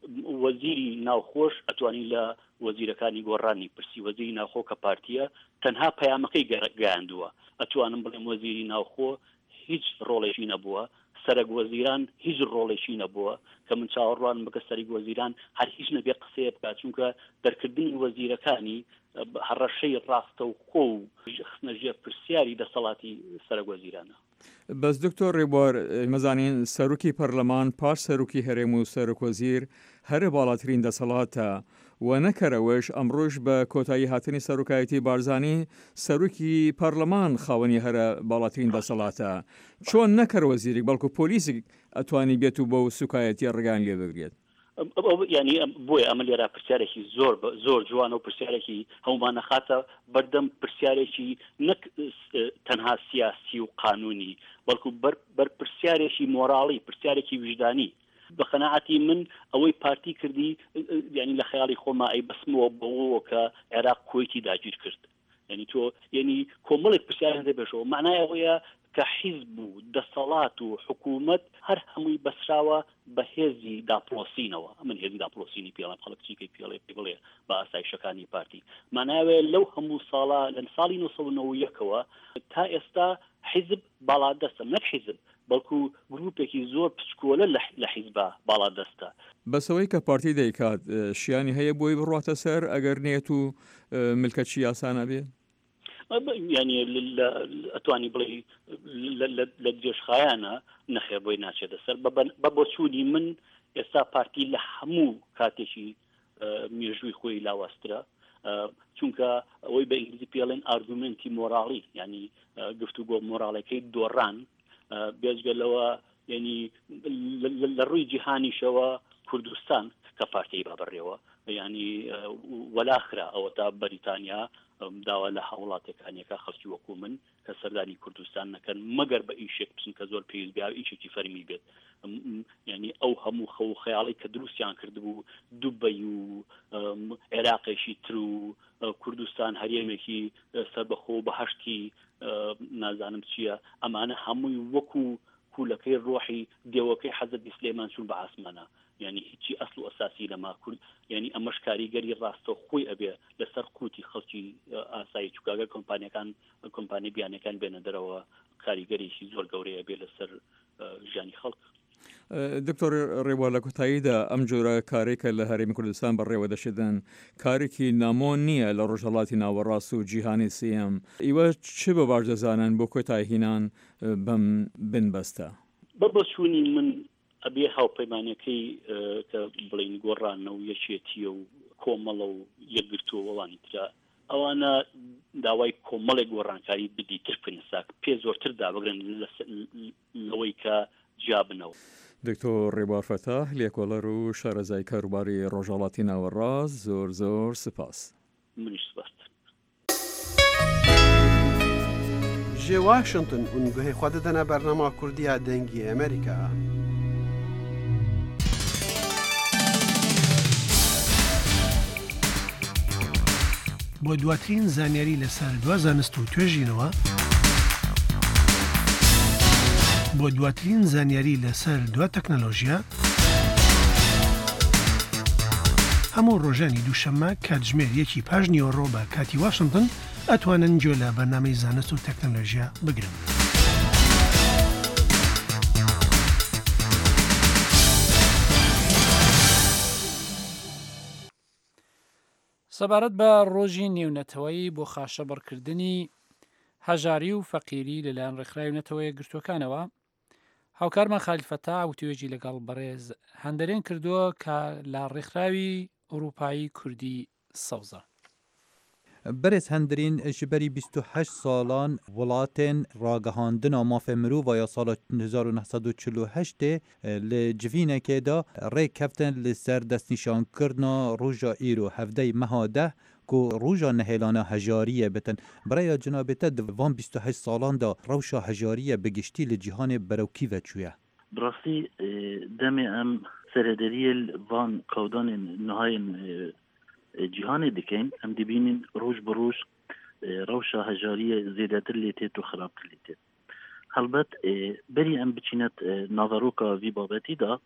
وەزیری ناوخۆش ئەتوانی لە وەزیرەکانی گۆڕانی پرسی وەزیری ناوخۆ کە پارتیە تەنها پەیامەکەی گەیاندووە ئەتوانم بڵێم وەزیری ناوخۆ هیچ ڕۆڵێکی نەبووە سەرک وەزیران هیچ ڕۆڵێکی نەبووە کە من چاوەڕوان بکە سەرک وەزیران هەر هیچ نەبێ قسەیە بکات چونکە دەرکردنی وەزیرەکانی هەڕەشەی ڕاستە و خۆ و خستنەژێر پرسیاری دەسەڵاتی سەرک وەزیرانە. بەس دکتۆر ڕێبوار مەزانین سەرۆکی پەرلەمان پاش سەرۆکی هەرێم و سەرۆک وەزیر هەرە باڵاترین دەسەڵاتە و نەکەرەوەش ئەمڕۆژ بە کۆتایی هاتنی سەرۆکایەتی بارزانی سەرۆکی پەرلەمان خاوەنی هەرە باڵاترین دەسەڵاتە چۆن نەکەر وەزیرێک بەڵکو پۆلیسێک ئەتوانی بێت و بە سوکایەتی ڕگان لێ بگرێت. ینی بۆیە ئەمە لێرا پرسیارێکی زۆر زۆر جوان و پرسیارێکی هەمومان نەخاتە بەردەم پرسیارێکی نەک تەنها سیاسی و قانونی بەڵکو بەر پرسیارێکی مۆراڵی پرسیارێکی وجدانی بە قەناعەتی من ئەوەی پارتی کردی ینی لە خەیاڵی خۆما ئەی بەسمەوە بەوە کە عێراق کۆیتی داگیر کرد ینی تۆ ینی کۆمەڵێک پرسیار هەندێک بێشەوە معنای ئەوەیە کە حیزب و دەسەڵات و حکوومەت هەر هەمووی بەسراوە بە هێزی داپۆسینەوە من هێزی داپۆسینی پێڵم خەڵک چیکەی پێڵێ پێ بڵێ بە ئاسایشەکانی پارتی معناوێ لەو هەموو ساڵە لە ساڵی نۆ سەد و نەوە یەکەوە تا ئێستا حیزب باڵادەستە نەک حیزب بەڵکو گروپێکی زۆر پچکۆلە لە حیزبە باڵادەستە بەسەوەی کە پارتی دەیکات شیانی هەیە بۆی بڕاتە سەر ئەگەر نێت و ملکەچی یاسانە بێ ینی ئەتوانی بڵێ لە جێشخایانە نەخێ بۆی ناچێتە سەر بە بۆ چوونی من ئێستا پارتی لە هەموو کاتێکی مێژووی خۆی لاوەسترە چونکە ئەوەی بە ئینگلیزی پێڵێن ئارگومنتی مۆراڵی ینی گفتوگۆ مۆراڵەکەی دۆڕان بێجگەلەوە ینی لە ڕووی جیهانیشەوە کوردستان کە پارتی بابڕێەوە ینی وەلاخرا ئەوە تا بەریتانیا داوا لە هاوڵاتەکانیەکە خەڵکی وەکو من کە سەردانی کوردستان نەکەن مەگەر بە ئیشێک بچن کە زۆر پێویست بیا ئیشێکی فەرمی بێت ینی ئەو هەموو خەو خەیاڵی کە دروستیان کردبوو دووبەی و عێراقێکی تر و کوردستان هەرێمێکی سەربەخۆ بەهەشتی نازانم چییە ئەمانە هەمووی وەکو کولەکەی ڕۆحی دێوەکەی حەزەتی سلێمان چوون بە ئاسمانە ینی هیچی ئەسڵ و ئەساسی لەما کورد ینی ئەمەش کاریگەری ڕاستە خۆی ئەبێ لەسەر قوتی خەڵکی ئاسایی چووکاگەر کۆمپانیەکان کۆمپانی بیانەکان بێنە دەرەوە کاریگەریشی زۆر گەورەیە بێ لەسەر ژیانی خەڵک. دکتۆر ڕێوا لە کوتاییدا ئەم جۆرە کارێکە لە هەرێمی کوردستان بەڕێوە دەشدن کارێکی نامۆن نییە لە ڕۆژهەڵاتی ناوەڕاست و جیهانی سێم ئیوە چ بە باش دەزانن بۆ کۆتای هینان بەم بنبەستە بە بۆ چوونی من ئەبێ هاوپەیمانەکەی کە بڵین گۆڕانە و یەکێتیە و کۆمەڵە و یەکگرتووەوانی ترا ئەوانە داوای کۆمەڵێک گۆڕانکاری بدی تر پنساک پێ زۆرتر دابگرن لەوەی کە جیابنەوە. دکتۆر ڕێبوار فەتاح لێکۆڵەر و شارەزای کاروباری ڕۆژهەڵاتی ناوەڕاست زۆر زۆر سپاس. منیش سپاس. ji Washington û guhê xwe didine bernama Kurdiya dengî Amerîka. بۆ دواترین زانیاری لەسەر دوا زانست و توێژینەوە بۆ دواترین زانیاری لەسەر دوا تەکنەلۆژیا هەموو ڕۆژانی دووشەممە کاتژمێر یەکی پاش نیوەڕۆ بە کاتی واشنگتن ئەتوانن گوێ لە بەرنامەی زانست و تەکنەلۆژیا بگرن. سەبارەت بە ڕۆژی نێونەتەوەی بۆ خاشەبڕکردنی هەژاری و فەقیری لەلایەن ڕێکخراوی نەتەوەیە گرتوەکانەوە هاوکارمان خالیفەتا وتوێژی لەگەڵ بەڕێز هەندەرێن کردووە کە لە ڕێکخراوی ئەوروپایی کوردی سەوزە. برز هندرین جبری بیست و هشت سالان ولاتن راگهاندنا مافه مرو و یا سال هزار و نهصد و چهل و هشت لجوینه که دا ری کفتن لسر دست نشان کردنا روژا ایرو هفته مهاده کو روژا نهیلانا هجاریه بتن برای جنابته دوام بیست و هشت سالان دا روشا هجاریه بگشتی لجیهان بروکی و چویه براستی دم ام سردریل وان کودان نهاین جیهان دکین ام دبینین روش بروش روشا هجاریه زیادتر لیتیت و خرابتر لیتیت هلبت بری ام بچینت ناوروکا وی بابتی دا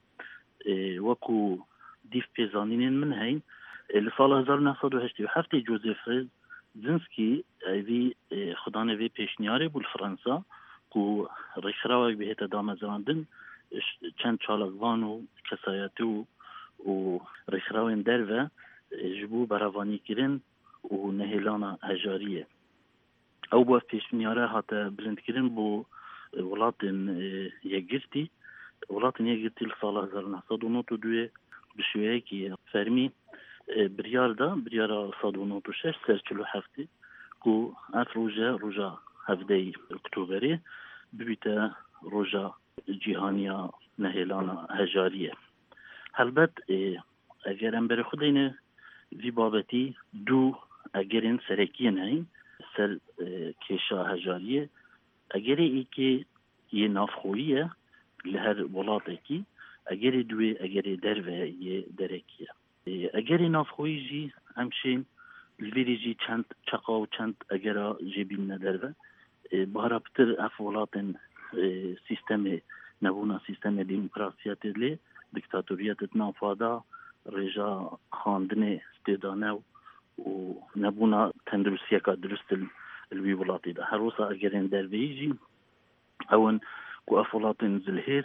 وکو دیف پیزانین من هین لسال هزار و نهصد و هشت و هفت جوزيف زنسكي وی خدانه وی پیشنیاره بول فرانسا کو ریخراوک به هتا دام زاندن چند چالکوان و کسایتی و ریخراوین در و جبو براوانی کرن و نهیلانا هجاریه او با پیشنیاره هاتا بلند کرن بو ولاتن یگرتی ولاتن یگرتی لسال هزار و نهصد و نود و دو بشویه که فرمی بریار دا بریار صد و نود و شش سر چلو هفته کو اف روژه روژه هفته اکتوبری ببیتا روژه جیهانیا نهیلانا هجاریه هلبت اگر ام بر خودینه وی بابتی دو اگرین سرکی نهین سر کشا هجاریه اگر ای که یه نافخویه لهر ولاته کی اگر دوی اگر دروه یه درکیه اگر نافخویی جی همچین الویری جی چند چقا و چند اگر جیبین نداره بارابتر افولاتن سیستم نبونا سیستم دیموکراسیت لی دیکتاتوریت نافادا رجا خاندن استدانه و نبونا تندرسیه که درست الوی ولاتی ده هر وصا اگرین دروی جی اون کو افولاتن زلهیز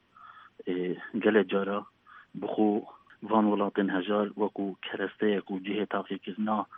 گل جارا بخو وان ولاتن هجار وکو کرسته یکو جهه تاقی کزنا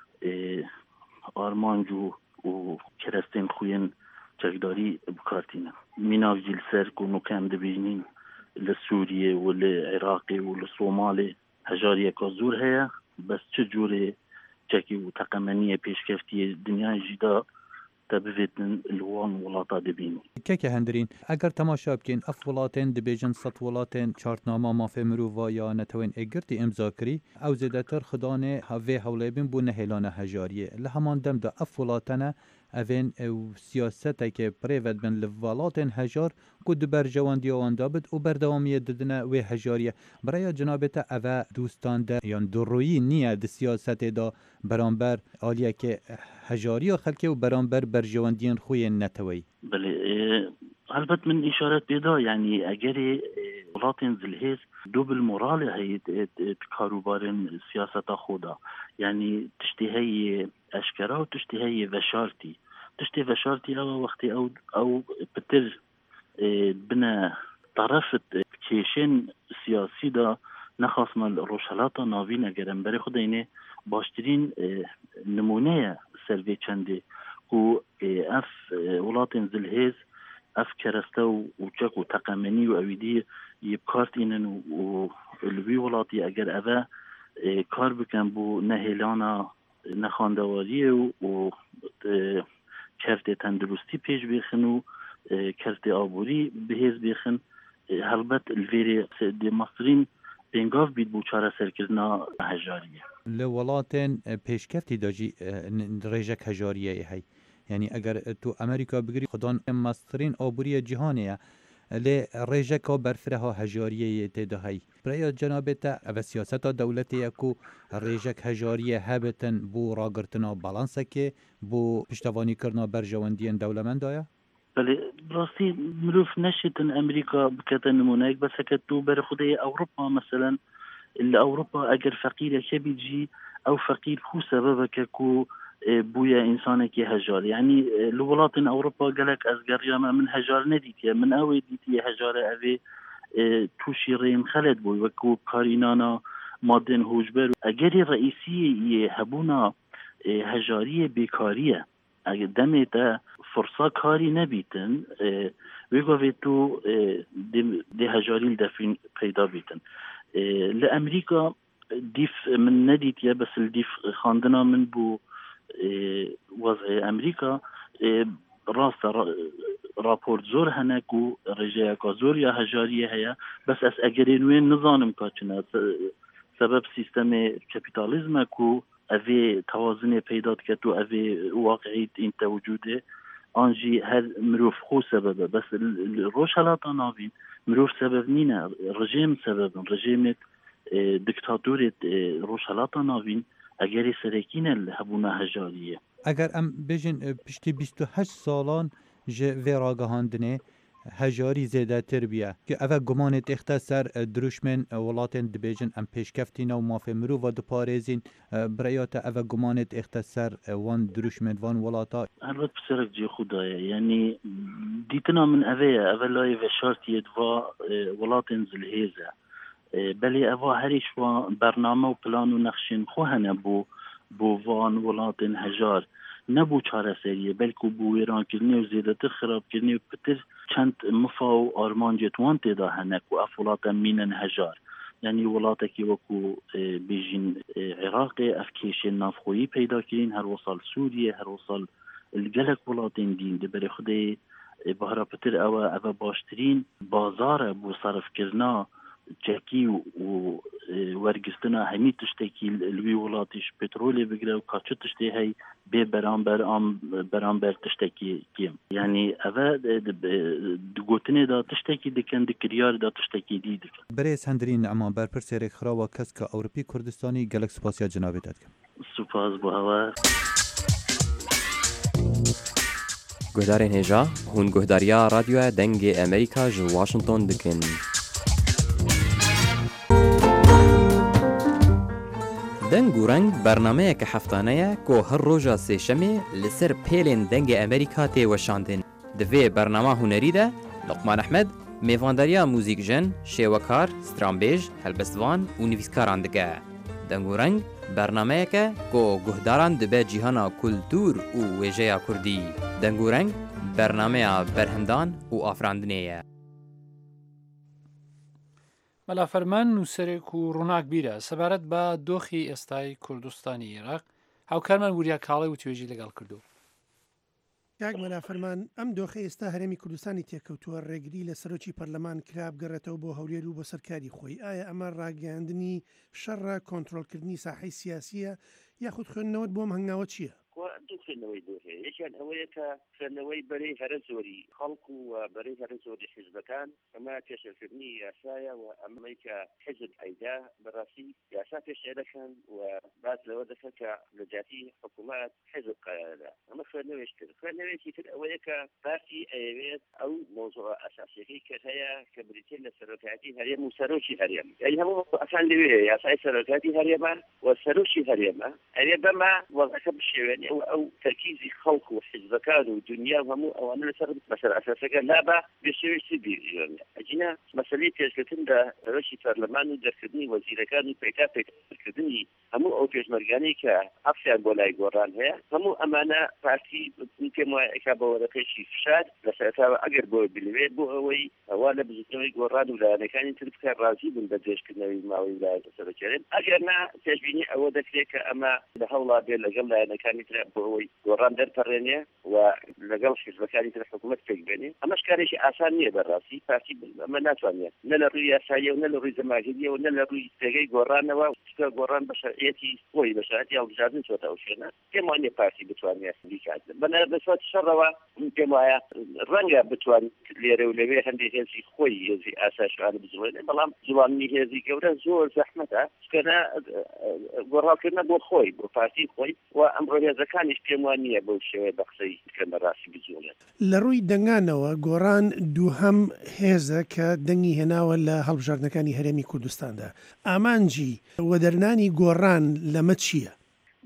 آرمانجو و کرستین خوین چکداری بکارتینه میناو جیل سر کو نکم دبینین لسوریه و لعراقی و لصومالی هجار یکا زور هیا بس چه جوره چکی و تقمنیه پیشکفتی دنیای جدا تبفتن الوان ولاتا دبینی که هندرین اگر تماشا بکن اف ولاتن دبیجن سط ولاتن چارتنامه مافه مرو یا نتوین اگرتی امضا کری او زیادتر خدانه هاوی حوله بین بو نهیلانه هجاریه لهمان دم دا اف ولاتنه اوین او سیاسته که پریوت بین لولاتن هجار کد بر جوان دیوان دابد و بردوامی ددنه و هجاریه برای جنابت اوه دوستان ده یان درویی نیه ده سیاست دا برانبر آلیه که هجاری و خلکه و برانبر بر جوان دین خوی نتوی بله البته من اشارت بیدا یعنی اگر ولاتن زلهیز دو بالمورال هی کاروبارن سیاست خودا یعنی تشتهی اشکرا و تشتهی وشارتی تشتهی وشارتی او وقتی او او بتر بنا طرفت کشن سیاسی دا نخواست مال روشلاتا ناوین اگرم بری خود اینه باشترین نمونه سروی چنده و اف ولاتن زلهیز اف کرسته و چک و تقمنی و اویدی یبکارت اینن و الوی ولاتی اگر اوه کار بکن بو نهیلانا نخاندواری و کرت تندرستی پیش بیخن و کرت آبوری بهیز بیخن هلبت الویری دی مصرین بینگاف بید بو چاره سرکرنا هجاریه لولاتن پیشکفتی داجی ریجک هجاریه هی یعنی اگر تو امریکا بگیری خدان مصرین آبوری جهانیه لی ریجکا برفرها هجاریه تدهی برای جنابتا او سیاست دولتی اکو ریجک هجاریه هبتن بو راگرتنا بالانسه که بو پشتوانی کرنا بر جواندین دولمند آیا؟ بله راستی مروف نشتن امریکا بکتن نمونه بس که تو بر خود اوروپا مثلا اللي اوروبا اگر فقير كبيجي او فقير هو سببك كو بويا انسانك هجار يعني الولايات اوروبا قالك ازقر من هجار نديت من اوي ديتي هجار ابي توشيرين خلد بوي وكو كارينانا مادن هوجبر اگر رئیسی هبونا هجاری بیکاریه اگر دمه تا فرصه کاری نبیتن ویگوی تو ده هجاری دفین پیدا بیتن لامریکا دیف من ندیت یا بس الدیف خاندنا من بو وضع امریکا راست راپورت زور هنک و رجای که زور یا هجاریه هیا بس از اگرینوین نظانم که چنه سبب سیستم کپیتالیزم که اوی توازن پیدا کرد و اوی واقعیت این توجوده آنجی هر مروف خو سببه بس روش حالاتا ناوین مروف سبب نینه رژیم سبب رژیمت دکتاتوریت روش حالاتا ناوین اگر سرکینه هبونا هجاریه اگر ام بجن پشتی بیست و هشت سالان جه وی راگهاندنه هجاری زیده تر بیه که اوه گمانت اخته سر دروشمن ولاتن دبیجن ام پیشکفتین و مافه مرو و دو پارێزین برایات اوه گمانت اخته سر وان دروشمن وان ولاتا البته بسرک جی خدایه یعنی دیتنا من اوه اوه لای و شارتیت و ولاتن زلهیزه بلی اوه هریش و برنامه و پلان و نقشین خوهنه بو بو وان ولاتن هجار نبو چاره سریه بلکو بو ایران کرنی و زیادت خراب کرنی و پتر چند مفا و آرمان جتوان تیدا هنک و افولاتا مینن هجار یعنی ولاتا کی وکو بیجین عراق افکیش نافخویی پیدا کرین هر وصال سوریه هر وصال الگلک ولاتین دین دی بری خودی بهرا پتر او او باشترین بازار بو صرف کرنا چکی و ورگستنا همی تشتکی لوی ولاتیش پترولی بگره و کاچو تشتی هی بی برانبر آم برانبر تشتکی کیم یعنی اوه دگوتنه دا تشتکی دکن دکریار دا تشتکی دی دکن بریز هندرین اما برپر سیرک خراوه کس که اوروپی کردستانی گلک سپاسیا جنابی داد کم سپاس بو هوا گهدارین هجا هون گهداریا رادیو دنگ امریکا جو واشنطن دکن دنگ و رنگ برنامه که هفتانه که هر روزا سه شنبه لسر پیلین دنگ امریکا تی وشاندن دوی برنامه هنری ده لقمان احمد میوانداریا موزیک جن شیوکار سترامبیج هلبستوان و نویسکاران دگه دنگ و رنگ برنامه که که گهداران دبه جیهانا کلتور و ویژه کردی دنگ و رنگ برنامه برهندان و آفراندنیه مەلا فەرمان نووسەرێک و ڕووناک بیرە سەبارەت بە دۆخی ئێستای کوردستانی عێراق هاوکارمان وریا کاڵی و توێژی لەگەڵ کردو یاک مەلا فەرمان ئەم دۆخی ئێستا هەرێمی کوردستانی تێکەوتووە ڕێگری لە سەرۆکی پەرلەمان کرا بگەڕێتەوە بۆ هەولێر و بۆ سەرکاری خۆی ئایا ئەمە ڕاگەاندنی شەڕە کۆنتڕۆلکردنی ساحەی سیاسیە یاخود خوێندنەوەت بۆم هەنگاوە چییە؟ دوو خوێندنەوەی دۆخێ یەکیان ئەوەیە کە خوێندنەوەی بەرەی هەرە زۆری خەڵکو و بەرەی هەرە زۆری حیزبەکان ئەمە پێشەکردنی یاسایە و ئەمەی کە حیزب ئەیدا بەڕاستی یاسا پێشێ دەکەن و باز لەوە دەکەن کە لە جاتی حکوومەت حیزب قەرارەدا ئەمە خوێندنەوەیش کرد خوێندنەوەیکی تر ئەوەیە کە پارتی ئەیەوێت ئەو مۆزوع ئەساسیەکەی کە هەیە کە بریتین لە سەرۆکایەتی هەرێم و سەرۆکی هەرێم یعنی هەموو ئەسان لەوێ یاسای سەرۆکایەتی هەرێمە و سەرۆکی هەرێمە ئەوێ بەما وەزەکە بشێوێن ئەو تركيزي خلق وحزبكان ودنيا وهمو او انا لسر مثلا اساسا لا با بشوي سبي يعني اجينا مساليه تشكتن ده رشي برلمان ودركني وزير كان بيكا بيكدني همو او بيش مرغاني كا افشا بولاي غوران هي همو امانه بارتي يمكن ما اكابو ورقشي فشاد لساتا اگر بو بلوي بو اوي ولا بزنوي غوران ولا كان تركا راضي من بدش كنا ما ولا سركرين اجرنا تشبيني او دكليك اما بهولا بين لقبل انا كان هو وران در فرنيا ولقل حزبكاني تر حكومة تجبني أما شكاريش آسانية بالراسي فاسي ما ناتوانيا نلا روي سايا ونلا روي زماهيرية ونلا روي تجي وران وشكا وران بشريتي قوي بشريتي أو بجادن سوى توشينا كم أني باسي بتوانيا سبيكات بنا بسوات شروا كم أيا رنجا بتوان ليرة ولبيه هندي هذي قوي هذي أساس على بزوان بلام زواني هذي كورا زور زحمتها شكنا وراكنا بخوي بفاسي خوي وأمر هذا كان پێموانە بەو شێوەیە بە قسەی کەمەڕاستی بجوڵێت لە ڕووی دەنگانەوە گۆڕان دووهەم هێزە کە دەنگی هێناوە لە هەڵبژاردنەکانی هەرێمی کوردستاندا ئامانجی وەدەرنانی گۆڕان لەمە چییە؟ بەڵێ ئەخۆ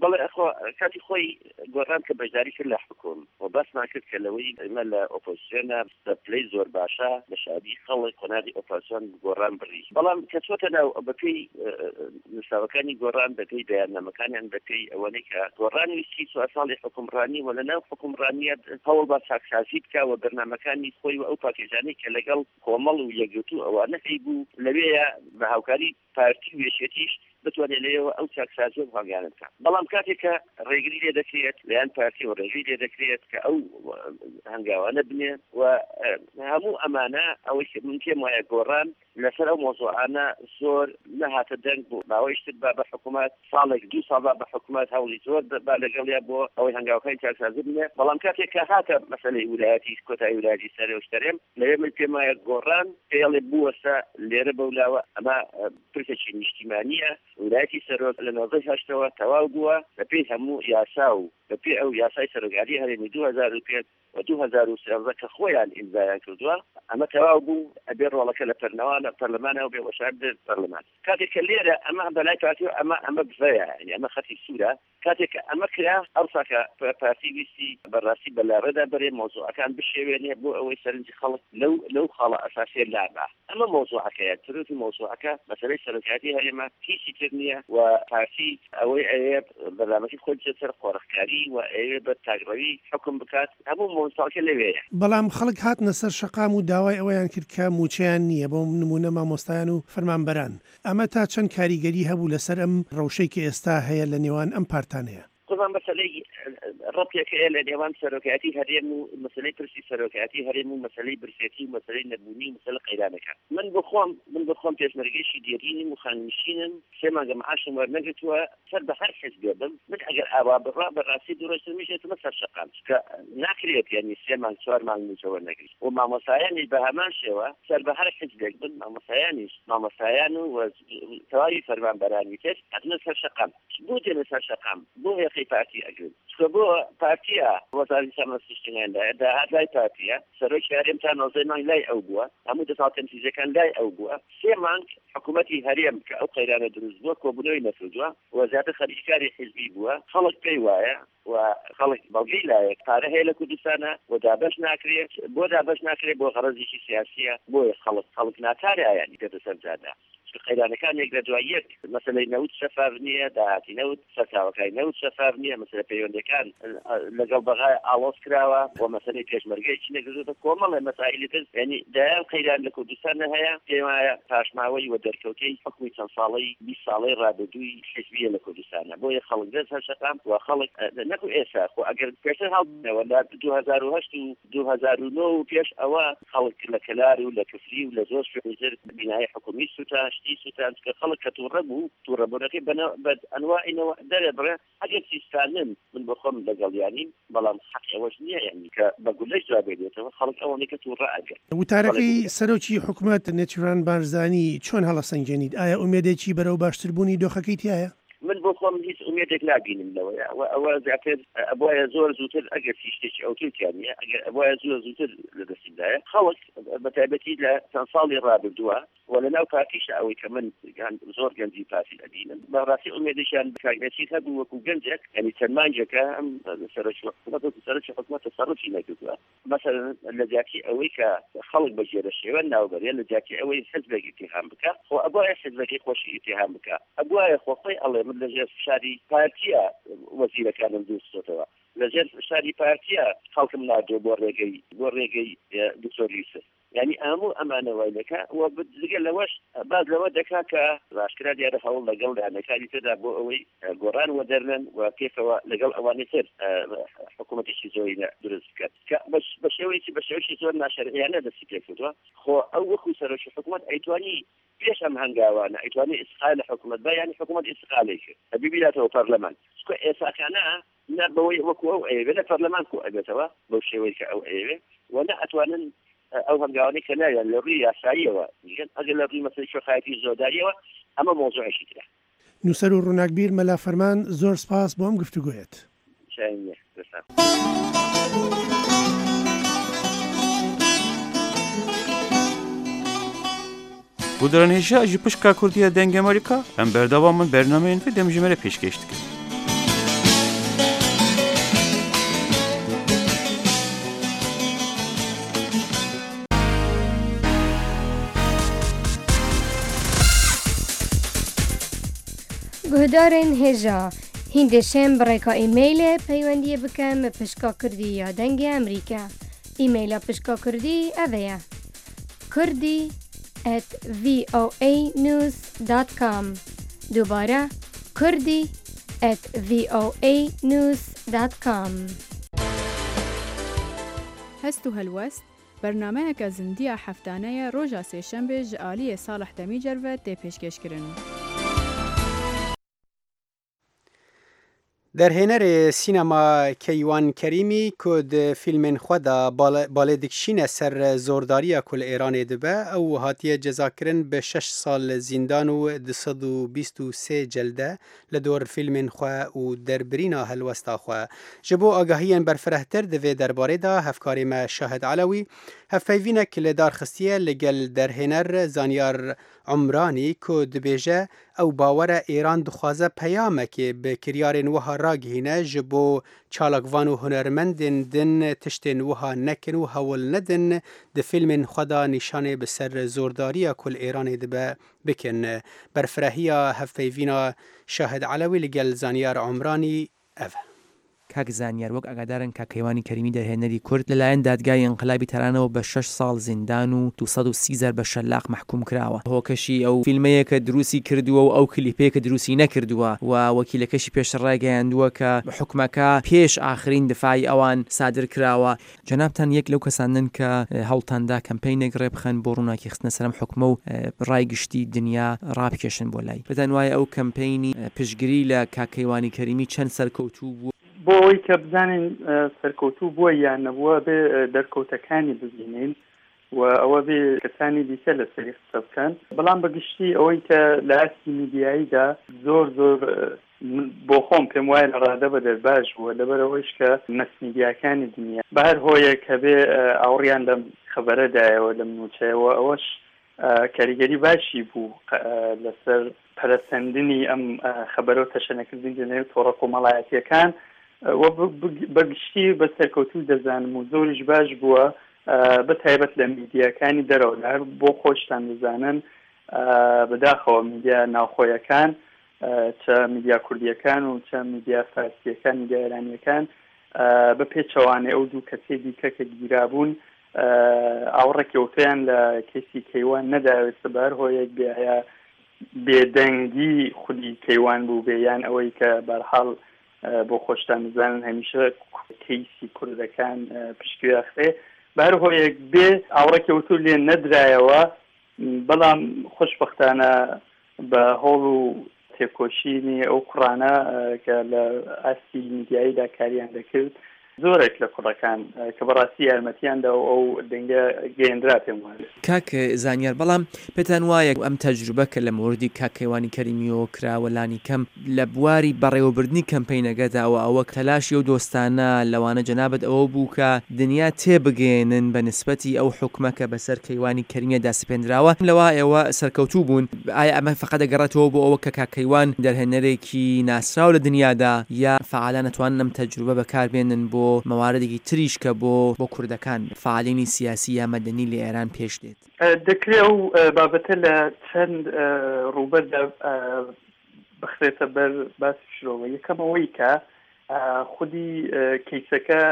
کاتی خۆی گۆڕان کە بەشداری کرد لە حکوم و باسمان کرد کە لەوەی ئێمە لە ئۆپۆزیسیۆنە بە پلەی زۆر باشە لە شادی خەڵک قۆناغی ئۆپۆزیسیۆن گۆڕان بڕی بەڵام کە چۆتە ناو بەپێی نووسراوەکانی گۆڕان بەپێی بەیاننامەکانیان بەپێی ئەوەنەی کە گۆڕانی ویستی چوار ساڵی حکومڕانی و لە ناو حکومڕانیەت هەوڵ بە چاکسازی بکە و بەرنامەکانی خۆی و ئەو پاکێزانەی کە لەگەڵ کۆمەڵ و یەکگرتوو ئەوانە هەیبوو لەوەیە بە هاوکاری پارتی و وێشێتیش بتوانێت لێەوە ئەو چاکسازی هەڵگیان بکە بەڵام کاتێک کە ڕێگری لێ دەکرێت لەیان پارتی و ڕێگری لێ دەکرێت کە ئەو هەنگاوانە بنێ و هەموو ئەمانە ئەوەی من پێم وایە گۆڕان لەسەر ئەو مۆزوعانە زۆر نەهاتە دەنگ بوو باوەیشتت با بە حکوومەت ساڵێک دوو ساڵ بە حکوومەت هەوڵی زۆر با لەگەڵیا بۆ ئەوەی هەنگاوەکانی چاکسازی بنێ بەڵام کاتێک کە هاتە مەسەلەی ویلایەتی کۆتایی ویلایەتی سەرێ و شتەرێم لەوێ من پێم وایە گۆڕان پێڵێ بووەسە لێرە بەولاوە ئەمە پرسێکی نیشتیمانیە ویلایەتی سەرۆک لە نۆزدەی هەشتەوە تەواو بووە بەپێی هەموو یاسا و بەپێی ئەو یاسای سەرۆکاری هەرێمی دوو هەزار و پێ و دوو هەزار و سیانزە کە خۆیان ئیمزایان کردووە ئەمە تەواو بوو ئەبێ ڕۆڵەکە لە پەرنەوانە پەرلەمانەوە بێ وەشار بێت پەرلەمان کاتێک کە لێرە ئەمە بەلای پارتی ئەمە ئەمە بزەیە ئەمە خەتی سوورە کاتێک ئەمە کرا ئەوساکە پارتی ویستی بەڕاستی بەلارەدا بەرێ مۆزوعەکان بشێوێنێ بۆ ئەوەی سەرنجی خەڵک لەو لەو خاڵە ئەساسیە لابا ئەمە مۆزوعەکەیە تروتی مۆزوعەکە مەسەلەی سەرۆکاتی هەرێمە هیچی تر نییە و پارتی ئەوەی ئەوێ بەرنامەی خۆی سەر قۆڕەخکاری و ئەوێ بە تاگڕەوی حکم بکات هەموو مۆزوعەکە لەوەیە بەڵام خەڵک هاتنە سەر شەقام و داوای ئەوەیان کرد کە موچیان نییە بۆ نمونە مامۆستایان و فەرمانبەران ئەمە تا چەند کاریگەری هەبوو لەسەر ئەم ڕەوشەی کە ئێستا هەیە لە نێوان ئەم پارتانەیە طبعا مەسەلەی ڕەتێکە لە نێوان سەرۆکایەتی هەرێم و مەسەلەی پرسی سەرۆکایەتی هەرێم و مەسەلەی برسێتی و مەسەلەی نەبوونی و مەسەلە قەیرانەکە من بخۆم من بخۆم پێشمەرگەیشی دێرینم و خاننشینم سێ مانگە معاشم وەرنەگرتووە سەر بە هەر حزبێ بم من ئەگەر ئاوا بڕا بەڕاستی دوورەشتر میشێتمە سەر شەقام کە ناکرێت یعنی سێ مانگ چوار مانگ موچە وەرنەگریت و مامۆستایانیش بە هەمان شێوە سەر بە هەر حزبێک بن مامۆستایانیش مامۆستایان و تەواوی فەرمانبەرانی تر هاتنە سەر شەقام بۆ دێنە سەر شەقام بۆ هێقی پارتی ئەگرن چکە بۆ پارتیە وەزاری سەرمەسیشتنیاندا داهات لای پارتیە سەرۆکی هەرێم تا نۆزدەی مانگ لای ئەو بووە هەموو دەسەڵات تەنفیزیەکان لای ئەو بووە سێ مانگ حکوومەتی هەرێم کە ئەو قەیرانە دروست بووە کۆبوونەوەی نەکردووە و زیاتر خەریکاری حیزبی بووە خەڵک پێی وایە و خەڵک بەڵگەی لایەک پارە هەیە لە کوردستانە بۆ دابەش ناکرێت بۆ دابەش ناکرێت بۆ غەرەزێکی سیاسیە بۆیە خەڵک خەڵک ناکارە یانی دەتە سەرجادا قەیرانەکان یەک لە دوای یەک مەسەلەی نەوت شەفاف نییە داهاتی نەوت سەرچاوەکانی نەوت شەفاف نییە مەسەلە پەیوەندەکان لەگەڵ بەغای ئاڵۆز کراوە بۆ مەسەلەی پێشمەرگەیەکی نەگرێتە کۆمەڵە مەسائلی تر یعنی دایان قەیران لە کوردستانە هەیە پێم وایە پاشماوەی و دەرکەوتەی حکومی چەند ساڵەی بیست ساڵەی ڕابردووی حزبیە لە کوردستانە بۆیە خەڵک دەست هەر شەقام و خەڵک نەکو ئێستا خۆ ئەگەر پێشتر هەڵبنەوە لە دوو هەزار و هەشت و دوو هەزار و نۆ و پێش ئەوە خەڵک لە کەلار و لە کفری و لە زۆر شوێنزر بینایی حکومی سوتا شتی سوتان کە خەڵک کە تووڕە بوو تووڕەبوونەکەی بە ئەنواعینەوە دەرەبڕێ ئەگەر چیستانن من بخۆم لەگەڵیانین بەڵام حەق ئەوەش نییە یعنی کە بە گولەی جوابێتەوە خەڵک ئەوەی کە تووڕە ئەگەر وتارەکەی سەرۆکی حکوومەت نێچیران بارزانی چۆن هەڵەسەنگێنیت ئایا ئومێدێکی بەرەو باشتربوونی دۆخەکەی تایە من بۆ خۆم هیچ ئومێدێک نبینم لەوەیە ئەوە زیاتر ئەبواە زۆر زووتر ئەگەر شتێکی ئەوتوتیانە ئەگەر ئەبواە زۆر زووتر لە دەستیدایە خەڵک بەتایبەتی لە چەند ساڵی ڕابردووە و لە ناو پارتیشە ئەوەی کە من زۆر گەنجی پارتی ئەبینم بەڕاستی ئومێدێکیان بکارگەچی هەبوو وەکو گەنجێک ئەنی چەند مانگێکە ئەم سەرۆکی حکوومەت و سەرۆکی حکوومەت تەسەڕوفی نەکردووە مەسەڵەن لە جیاتی ئەوەی کە خەڵک بەجێرە شێوە ناوبەرێ لە جیاتی ئەوەی حزبێک ئیتیهام بکە خۆ ئەبواە حزبێکی خۆشی ئیتیهام بکە ئەبواە خۆخۆی ئەڵێ من لەژێر شاری پارتیە وەزیرەکانم دووستۆتەوە لەژێر شاری پارتیە خەڵکم ناردۆ بۆ ڕێگەی بۆ ڕێگەی دکتۆر یوسف یعنی ئەموو ئەمانە وایلەکە و بگە لەوەش باز لەوە دەکا کە ڕاشکرا دیارە هەوڵ لەگەڵ دانەکانی تێدا بۆ ئەوەی گۆڕان وەدەرنن و پێکەوە لەگەڵ ئەوانەی تر حکوومەتێکی زۆری دروست بکات کە بە شێوەیەکی بە شێوەیەکی زۆر ناشەرعیانە دەستی پێ کردووە خۆ ئەو وەکو سەرۆکی حکوومەت ئەیتوانی پێش ئەم هەنگاوانە ئەیتوانی ئیسقال لە حکوومەت با یعنی حکوومەت ئیسقالی کرد ئەبی بیداتەوە پەرلەمان چکە ئێساکانە نە بەوەی وەکو ئەو ئەیوێ لە پەرلەمان کو ئەبێتەوە بەو شێوەی کە ئەو ئەیوێ و نە ئەتوانن ئەو هەنگاوانەی کە نایان لە ڕووی یاساییەوە ئەگەر لە ڕووی مەسەلەی شۆخایەتی زۆرداریەوە ئەمە مۆزوعێکی ترە نووسەر و ڕووناکبیر مەلا فەرمان زۆر سپاس بۆ ئەم گفتوگویەت شاینە Gudaranêşa ji pişka Kurdiya dengê Amerîka em berdava min bernameyên vê demjimere pêşkêş dikin. گهدارن هجا هندشم برای ایمیل پیوندی بکم پشکا کردی یا دنگ امریکا. ایمیل پشکا کردی اویا کردی at v o a news dot com. دوباره کردی at v o a news dot com. هستو هلوست برنامه که زندیه هفتانه روژا سهشنبه جعالی صالح دمی جروه تی پیشکش کرن. در هنر سینما کیوان کریمی کد فیلم خدا بالدکشین سر زورداری کل ایران دبه او هاتی جزا کرن به شش سال زندان و دوصد و بیست و سه جلده لدور فیلم خوا و در برینا هلوستا خوا جبو آگاهیان برفرهتر دوی درباره دا هفکاری ما شاهد علوی هفیوینه که دار خستیه لگل در هنر زانیار عمرانی که دبیجه او باور ایران دخوازه پیامه که به کریار نوها راگهینه جبو چالکوان و هنرمندن دن تشتن وها نکن و هول ندن ده فیلم خدا نشانه به سر زورداری کل ایران دبه بکن برفرهی هفیوینا شاهد علوی لگل زانیار عمرانی اوه. کاک زانیار وەک ئاگادارن کە کەیوانی کەریمی دەرهێنەری کورد لەلایەن دادگای ئینقلابی تەرانەوە بە شەش ساڵ زیندان و دووسەد و سی زار بە شەلاق محکوم کراوە. هۆکەشی ئەو فیلمەیە کە دروستی کردووە و ئەو کلیپەیە کە دروستی نەکردووە و وەکیلەکەشی پێشڕایگەیاندووە کە حکومەکە پێش ئاخرین دفاعی ئەوان سادر کراوە. جەنابتان یەک لەو کەسانن کە هەوڵتاندا کەمپەینێک ڕێبخەن بۆ ڕووناکی خستنە سەرم حکومە و ڕایگشتی دنیا ڕابکێشن بۆ لای. بەتەن وایە ئەو کەمپەینی پشتگیری لە کاکەیوانی کەریمی چەند سەرکەوتوو بوو بۆ ئەوەی کە بزانین سەرکەوتوو بووە یان نەبووە بێ دەرکەوتەکانی ببینین و ئەوە بێ کەسانی دیکە لە سەری قسە بکەن بەڵام بەگشتی ئەوەی کە لە ئاستی میدیاییدا زۆر زۆر بۆ خۆم پێم وایە لە ڕادە بە دەرباش بووە لەبەرەوەیش کە مەسمیدیاکانی دنیا بە هەر هۆیە کە بێ ئاوڕیان لەم خەبەرەدایەوە لەم نووچەیەوە ئەوەش کاریگەری باشی بوو لەسەر پەرەسەندنی ئەم خەبەرە و تەشەنەکردنی جنێو تۆڕە کۆمەڵایەتیەکان بەگشتی بە سەرکەوتوو دەزانم و زۆریش باش بووە بە تایبەت لە میدیاکانی دەرەوە هەر بۆ خۆشتان دەزانن بەداخەوە میدیا ناوخۆیەکان چە میدیا کوردیەکان و چە میدیا فارسیەکان میدیا ئێرانیەکان بە پێچەوانێ ئەو دوو کەسێ دیکە کە گیرابوون ئاوڕێکەوتیان لە کەسی کەیوان نەداوێت سەبار هۆیەک بێ بێدەنگی خودی کەیوان بوو بێ یان ئەوەی کە بەرحاڵ بۆ خۆشتان بزانن هەمیشە کەیسی کوردەکان پشتگوێخرێ بەر هۆیەک بێ ئاوڕێکەوتوو لێ نەدرایەوە بەڵام خۆشبەختانە بە هۆڵ و تێکۆشینی ئەو کوڕانە کە لە ئاستی میدیاییدا کاریان دەکرد زۆرێک لە کوڕەکان کە بەڕاستی یارمەتیاندا و ئەو دەنگە گەیەندرا پێم وایە. کاک زانیار بەڵام پێتان وایە ئەم تەجروبە کە لە موردی کاکەیوانی کەریمیەوە کراوە لانی کەم لە بواری بەڕێوەبردنی کەمپەینەکەداوە ئەوە تەلاشی و دۆستانە لەوانە جەنابەت ئەوە بوو کە دنیا تێبگێنن بە نسبەتی ئەو حکومەکە بەسەر کەیوانی کەریمیەدا سپێنراوە لەوە ئێوە سەرکەوتوو بوون ئایا ئەمە فقط دەگەڕێتەوە بۆ ئەوە کە کاکەیوان دەرهێنەرێکی ناسراو لە دنیادا یا فعالان نەتوانن ئەم تەجروبە بەکاربێنن بۆ مەواردێکی تریش کە بۆ بۆ کوردەکان فعالینی سیاسی یا مەدەنی لە ئێران پێش دێت دەکرێت ئەو بابەتە لە چەند ڕووبەردا بخرێتە بەر باسی شرۆوە یەکەمەوەی کە خودی کەیسەکە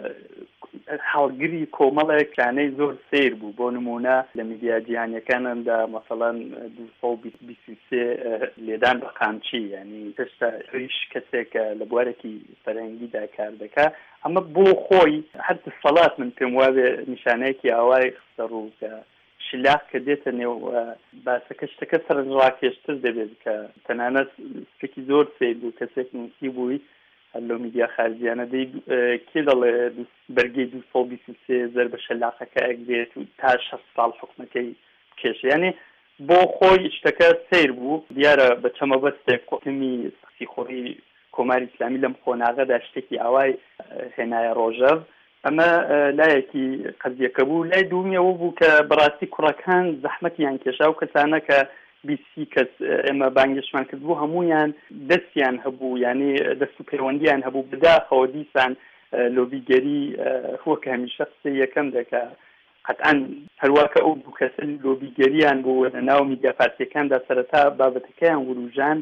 هەڵگری کۆمەڵێکانەی زۆر سیر بوو بۆ نمونە لە میدیا جیهانیەکاندا مەسەڵەن دووسەد و بیست و سێ لێدان بە قامچی ینی هێشتا ڕیش کەسێکە لە بوارێکی فەرەنگیدا کار دەکا ئەمە بۆ خۆی هەر دەسەڵات من پێم وابێ نیشانەیەکی ئاوای خستە ڕوو کە شلاق کە دێتە نێو باسەکە شتەکە سەرنجڕاکێشتر دەبێت کە تەنانەت شتێکی زۆر سیر بوو کەسێک نووسی بووی لە میدیا خارجیانە دەی کێ دەڵێ بەرگەی دووسەد و بیست و سێ زەر بە شەلاقەکە ئەگرێت و تا شەش ساڵ حکومەکەی کێشە یعنی بۆ خۆی شتەکە سیر بوو دیارە بە چەمەبەستێک حکمی سەختی کۆماری ئیسلامی لەم خۆناغەدا شتێکی ئاوای هێنایە ڕۆژەڤ ئەمە لایەکی قەزیەکە بوو لای دوومیەوە بوو کە بەڕاستی کوڕەکان زەحمەتیان کێشا و کەسانە کە بیسی کەس ئێمە بانگشمان کرد بوو هەمویان دەستیان هەبوو یعنی دەست و پەیوەندیان هەبوو بداخەوە دیسان لۆبیگەری وەکە هەمیشە قسەی یەکەم دەکا قەتعاً هەروواکە ئەو دوو کەسە لۆبیگەریان بوو لە ناو میدیا فارسیەکاندا سەرەتا بابەتەکەیان وروژاند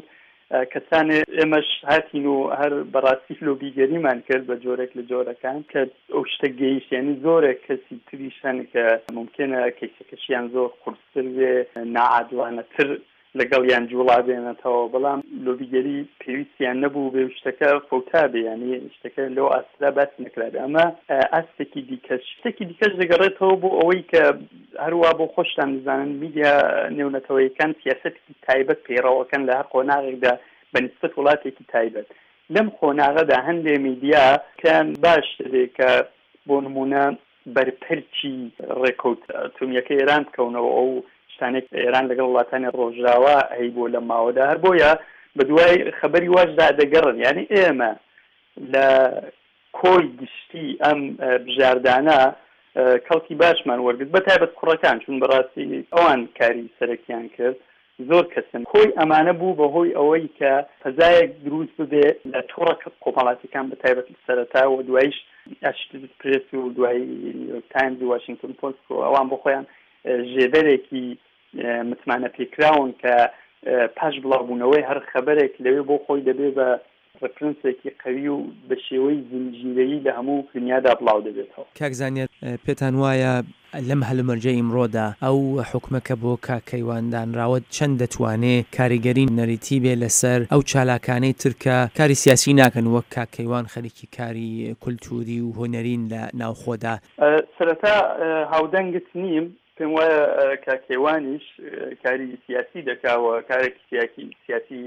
کەسانێ ئێمەش هاتین و هەر بەڕاستی لۆبیگەریمان کرد بە جۆرێک لە جۆرەکان کە ئەو شتە گەیشتێنی زۆرێک کەسی تریشان کە ممکنە کەیسەکەشیان زۆر قورستر بێ ناعادوانەتر لەگەڵ یان جوڵا بێنێتەوە بەڵام لۆبیگەری پێویستیان نەبوو بێ شتەکە فەوتا بێ ینی شتەکە لەو ئاسترا باس نەکرابێ ئەمە ئاستێکی دیکەش شتێکی دیکەش دەگەڕێتەوە بۆ ئەوەی کە هەروە بۆ خۆشتان بزانن میدیا نێونەتەوەیەکان سیاسەتێکی تایبەت پێڕەوەکەن لە هەر قۆناغێکدا بەنسبەت وڵاتێکی تایبەت لەم قۆناغەدا هەندێ میدیا کەن باش دەبێت کە بۆ نمونە بەرپەرچی ڕێکەوت ئەتۆمیەکە ئێران بکەونەوە ئەو شتانێک ئێران لەگەڵ وڵاتانی ڕۆژاوا هەی بۆ لە ماوەدا هەر بۆیە بە دوای خەبەری واشدا دەگەڕن یعنی ئێمە لە کۆی گشتی ئەم بژاردانە کەڵکی باشمان وەرگرت بە تایبەت کوڕەکان چون بەڕاستی ئەوان کاری سەرەکیان کرد زۆر کەسن کۆی ئەمانە بوو بەهۆی ئەوەی کە فەزایەک دروست ببێ لە تۆڕە کۆمەڵاتەکان بە تایبەت سەرەتا و دوایش ئەشتت پرێس و دوای تایمز و واشنگتن پۆست و ئەوان بۆ خۆیان ژێبەرێکی متمانە پێکراون کە پاش بڵاوبوونەوەی هەر خەبەرێک لەوێ بۆ خۆی دەبێ بە ڕفرنسێکی قەوی و بە شێوەی زنجیرەیی لە هەموو دنیادا بڵاو دەبێتەوە. کاک زانیار پێتان وایە لەم هەلومەرجە ئیمڕۆدا ئەو حکومەکە بۆ کاکەیواندانراوە چەند دەتوانێت کاریگەری نەریتی بێ لەسەر ئەو چالاکانەی ترکە کاری سیاسی ناکەن وەک کاکەیوان خەریکی کاری کولتوری و هۆنەرین لە ناوخۆدا. سەرەتا هاودەنگت نیم پێم وایە کاکەیوانیش کاری سیاسی دەکاوە کارێکی سیاسی سیاسی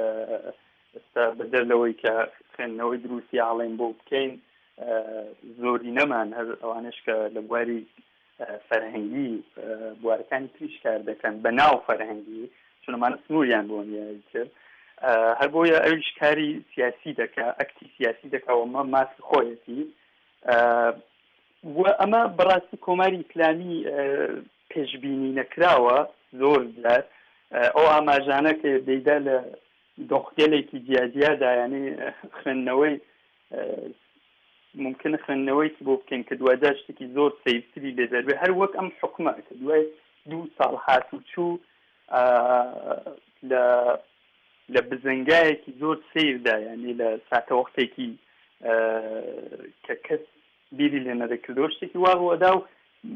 ئێستا بەدەر لەوەی کە خوێندنەوەی دروستی ئاڵێن بۆ بکەین زۆری نەمان هەر ئەوانش کە لە بواری فەرهەنگی بوارەکانی تریش کار دەکەن بە ناو فەرهەنگی چونەمانە سنووریان بۆ نیایی کرد هەر بۆیە ئەویش کاری سیاسی دەکا ئەکتی سیاسی دەکاوەمە ماسی خۆیەتی و ئەمە بەڕاستی کۆماری ئیسلامی پێشبینی نەکراوە زۆر جار ئەو ئاماژانە کە دەیدا لە دۆخگەلێکی جیاجیادا یعنی خوێندنەوەی ممکنە خوێندنەوەیکی بۆ بکەین کە دوجار شتێکی زۆر سەیرتری لێ دەبێت هەر وەک ئەم حکومە کە دوای دوو ساڵ هاتووچوو لە لە بزەنگایەکی زۆر سیردا ینی لە ساتەوەختێکی کە کەس بیری لێ نەدەکردەوە شتێکی واوەدا و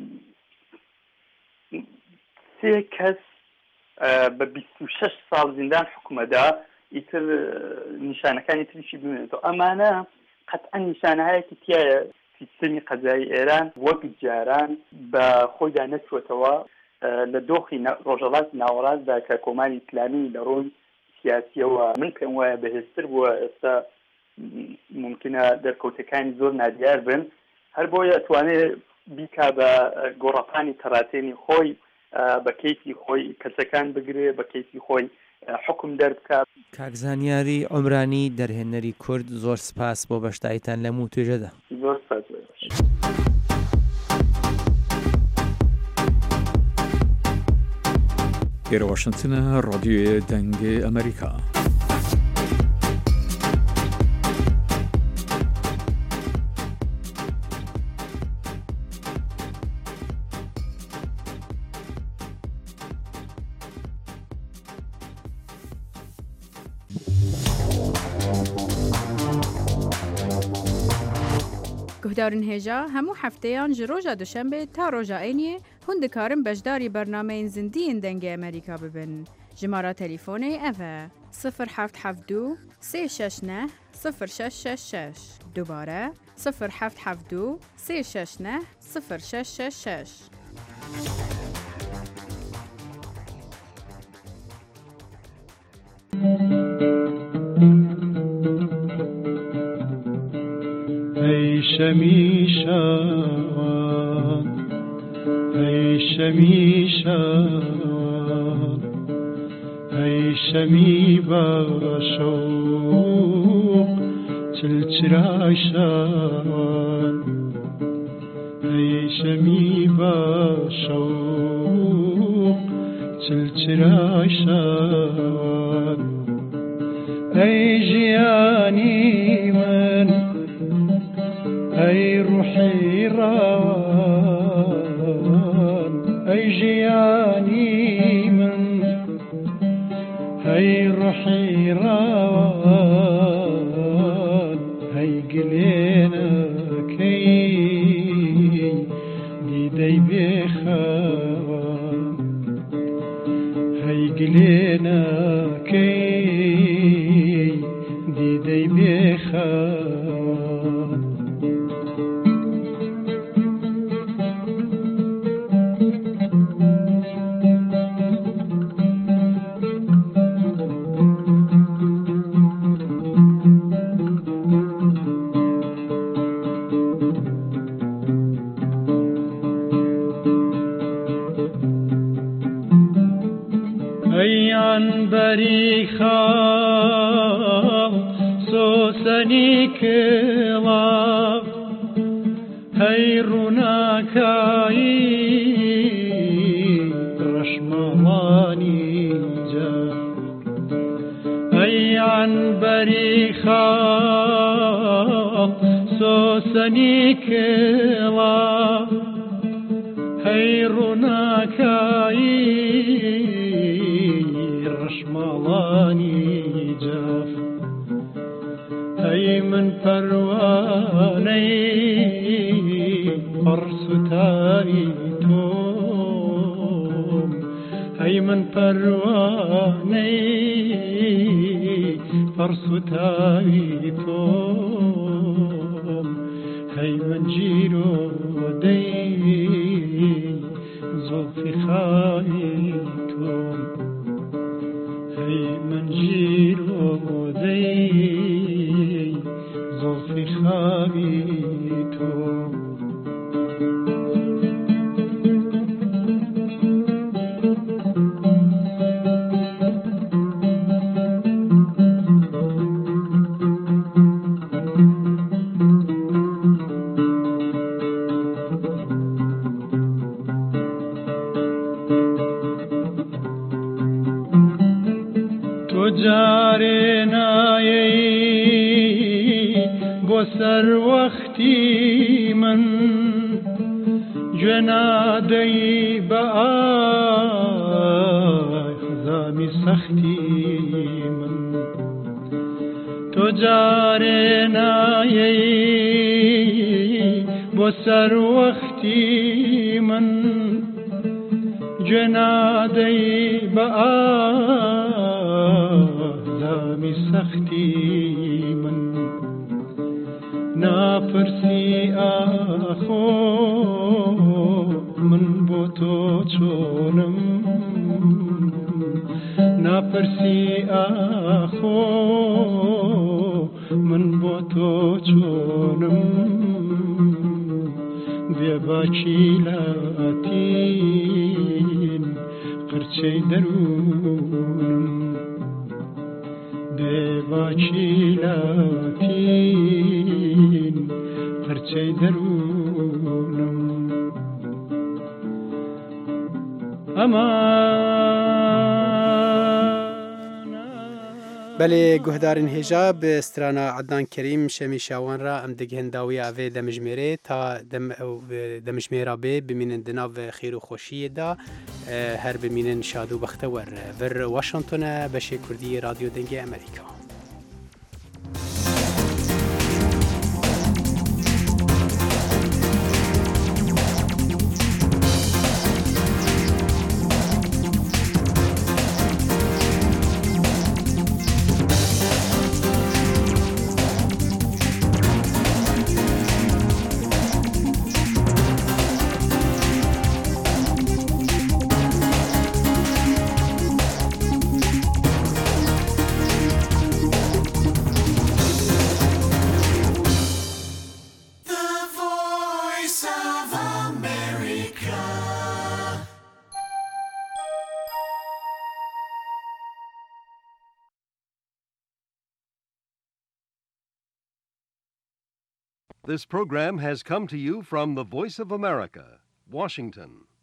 سێ کەس بە بیست و شەش ساڵ زیندان حکومەدا ئیتر نیشانەکانی تریشی ببینێتەوە ئەمانە قەتعا نیشانەهایەکی تایە سیستەمی قەزایی ئێران وەک جاران بە خۆیدا نەچوەتەوە لە دۆخی ڕۆژهەڵاتی ناوەڕاستدا کە کۆماری ئیسلامی لە ڕۆی سیاسیەوە من پێم وایە بەهێزتر بووە ئێستا ممکنە دەرکەوتەکانی زۆر نادیار بن هەر بۆیە ئەتوانێت بیکا بە گۆڕەپانی تەڕاتێنی خۆی بە کەیفی خۆی کەسەکان بگرێ بە کەیفی خۆی حکم دەربکات. کاک زانیاری عمرانی دەرهێنەری کورد زۆر سپاس بۆ بەشداریتان لەم و توێژەدا. زۆر سپاس. ئێرە واشنتنە ڕادیۆیە دەنگی ئەمریکا. گهدارن هێژا هەموو هەفتەیان ji ڕۆژە دوشەمبێ تا ڕۆژە عینیێ hûn dikarin beşdarî bernameyên zindiyên dengê Amerîka bibin. Jimara telefônê ev e sıfır heft heft du sê şeş neh sıfır şeş şeş şeş. Dubare sıfır heft heft du sê şeş neh sıfır şeş şeş şeş. ای شمیشان ای شمیشان ای شمی باشوق چلچراشان ای شمی باشوق چلچراشان ای جیانی من ای روحی روان ای جیانی من ای روحی روان هيقلينا كي ديدي بخان بريخام سوسني كلاب هيرونا كاي رشماني جا أي عن بريخام سوسني كلاب هيرونا كاي رشمالاني جاف هي من پرواني برسوتاي توم هي من پرواني برسوتاي توم هي من جيرو دي زلفي خاي توم من جيرو ذي زلفي خابيتو جارناي بسر وقتي من جنادي بآي خزامي سختي من تجارناي بسر وقتي من جنادي بآي زامي سختي من نافرسي آخو من بوتو چونم نافرسي آخو من بوتو چونم بيباچي لاتين قرچي درونم بيباچي لاتين قرچي درونم بله گهدارن هجاب استرانا عدنان کریم شمی شاوان را ام دگهن داوی اوه دمجمیره تا دم دمجمیره به بمینن دناو خیر و خوشی دا هر بمینن شادو بختور ور واشنطن بشه کردی رادیو دنگ امریکا. This program has come to you from the Voice of America, Washington.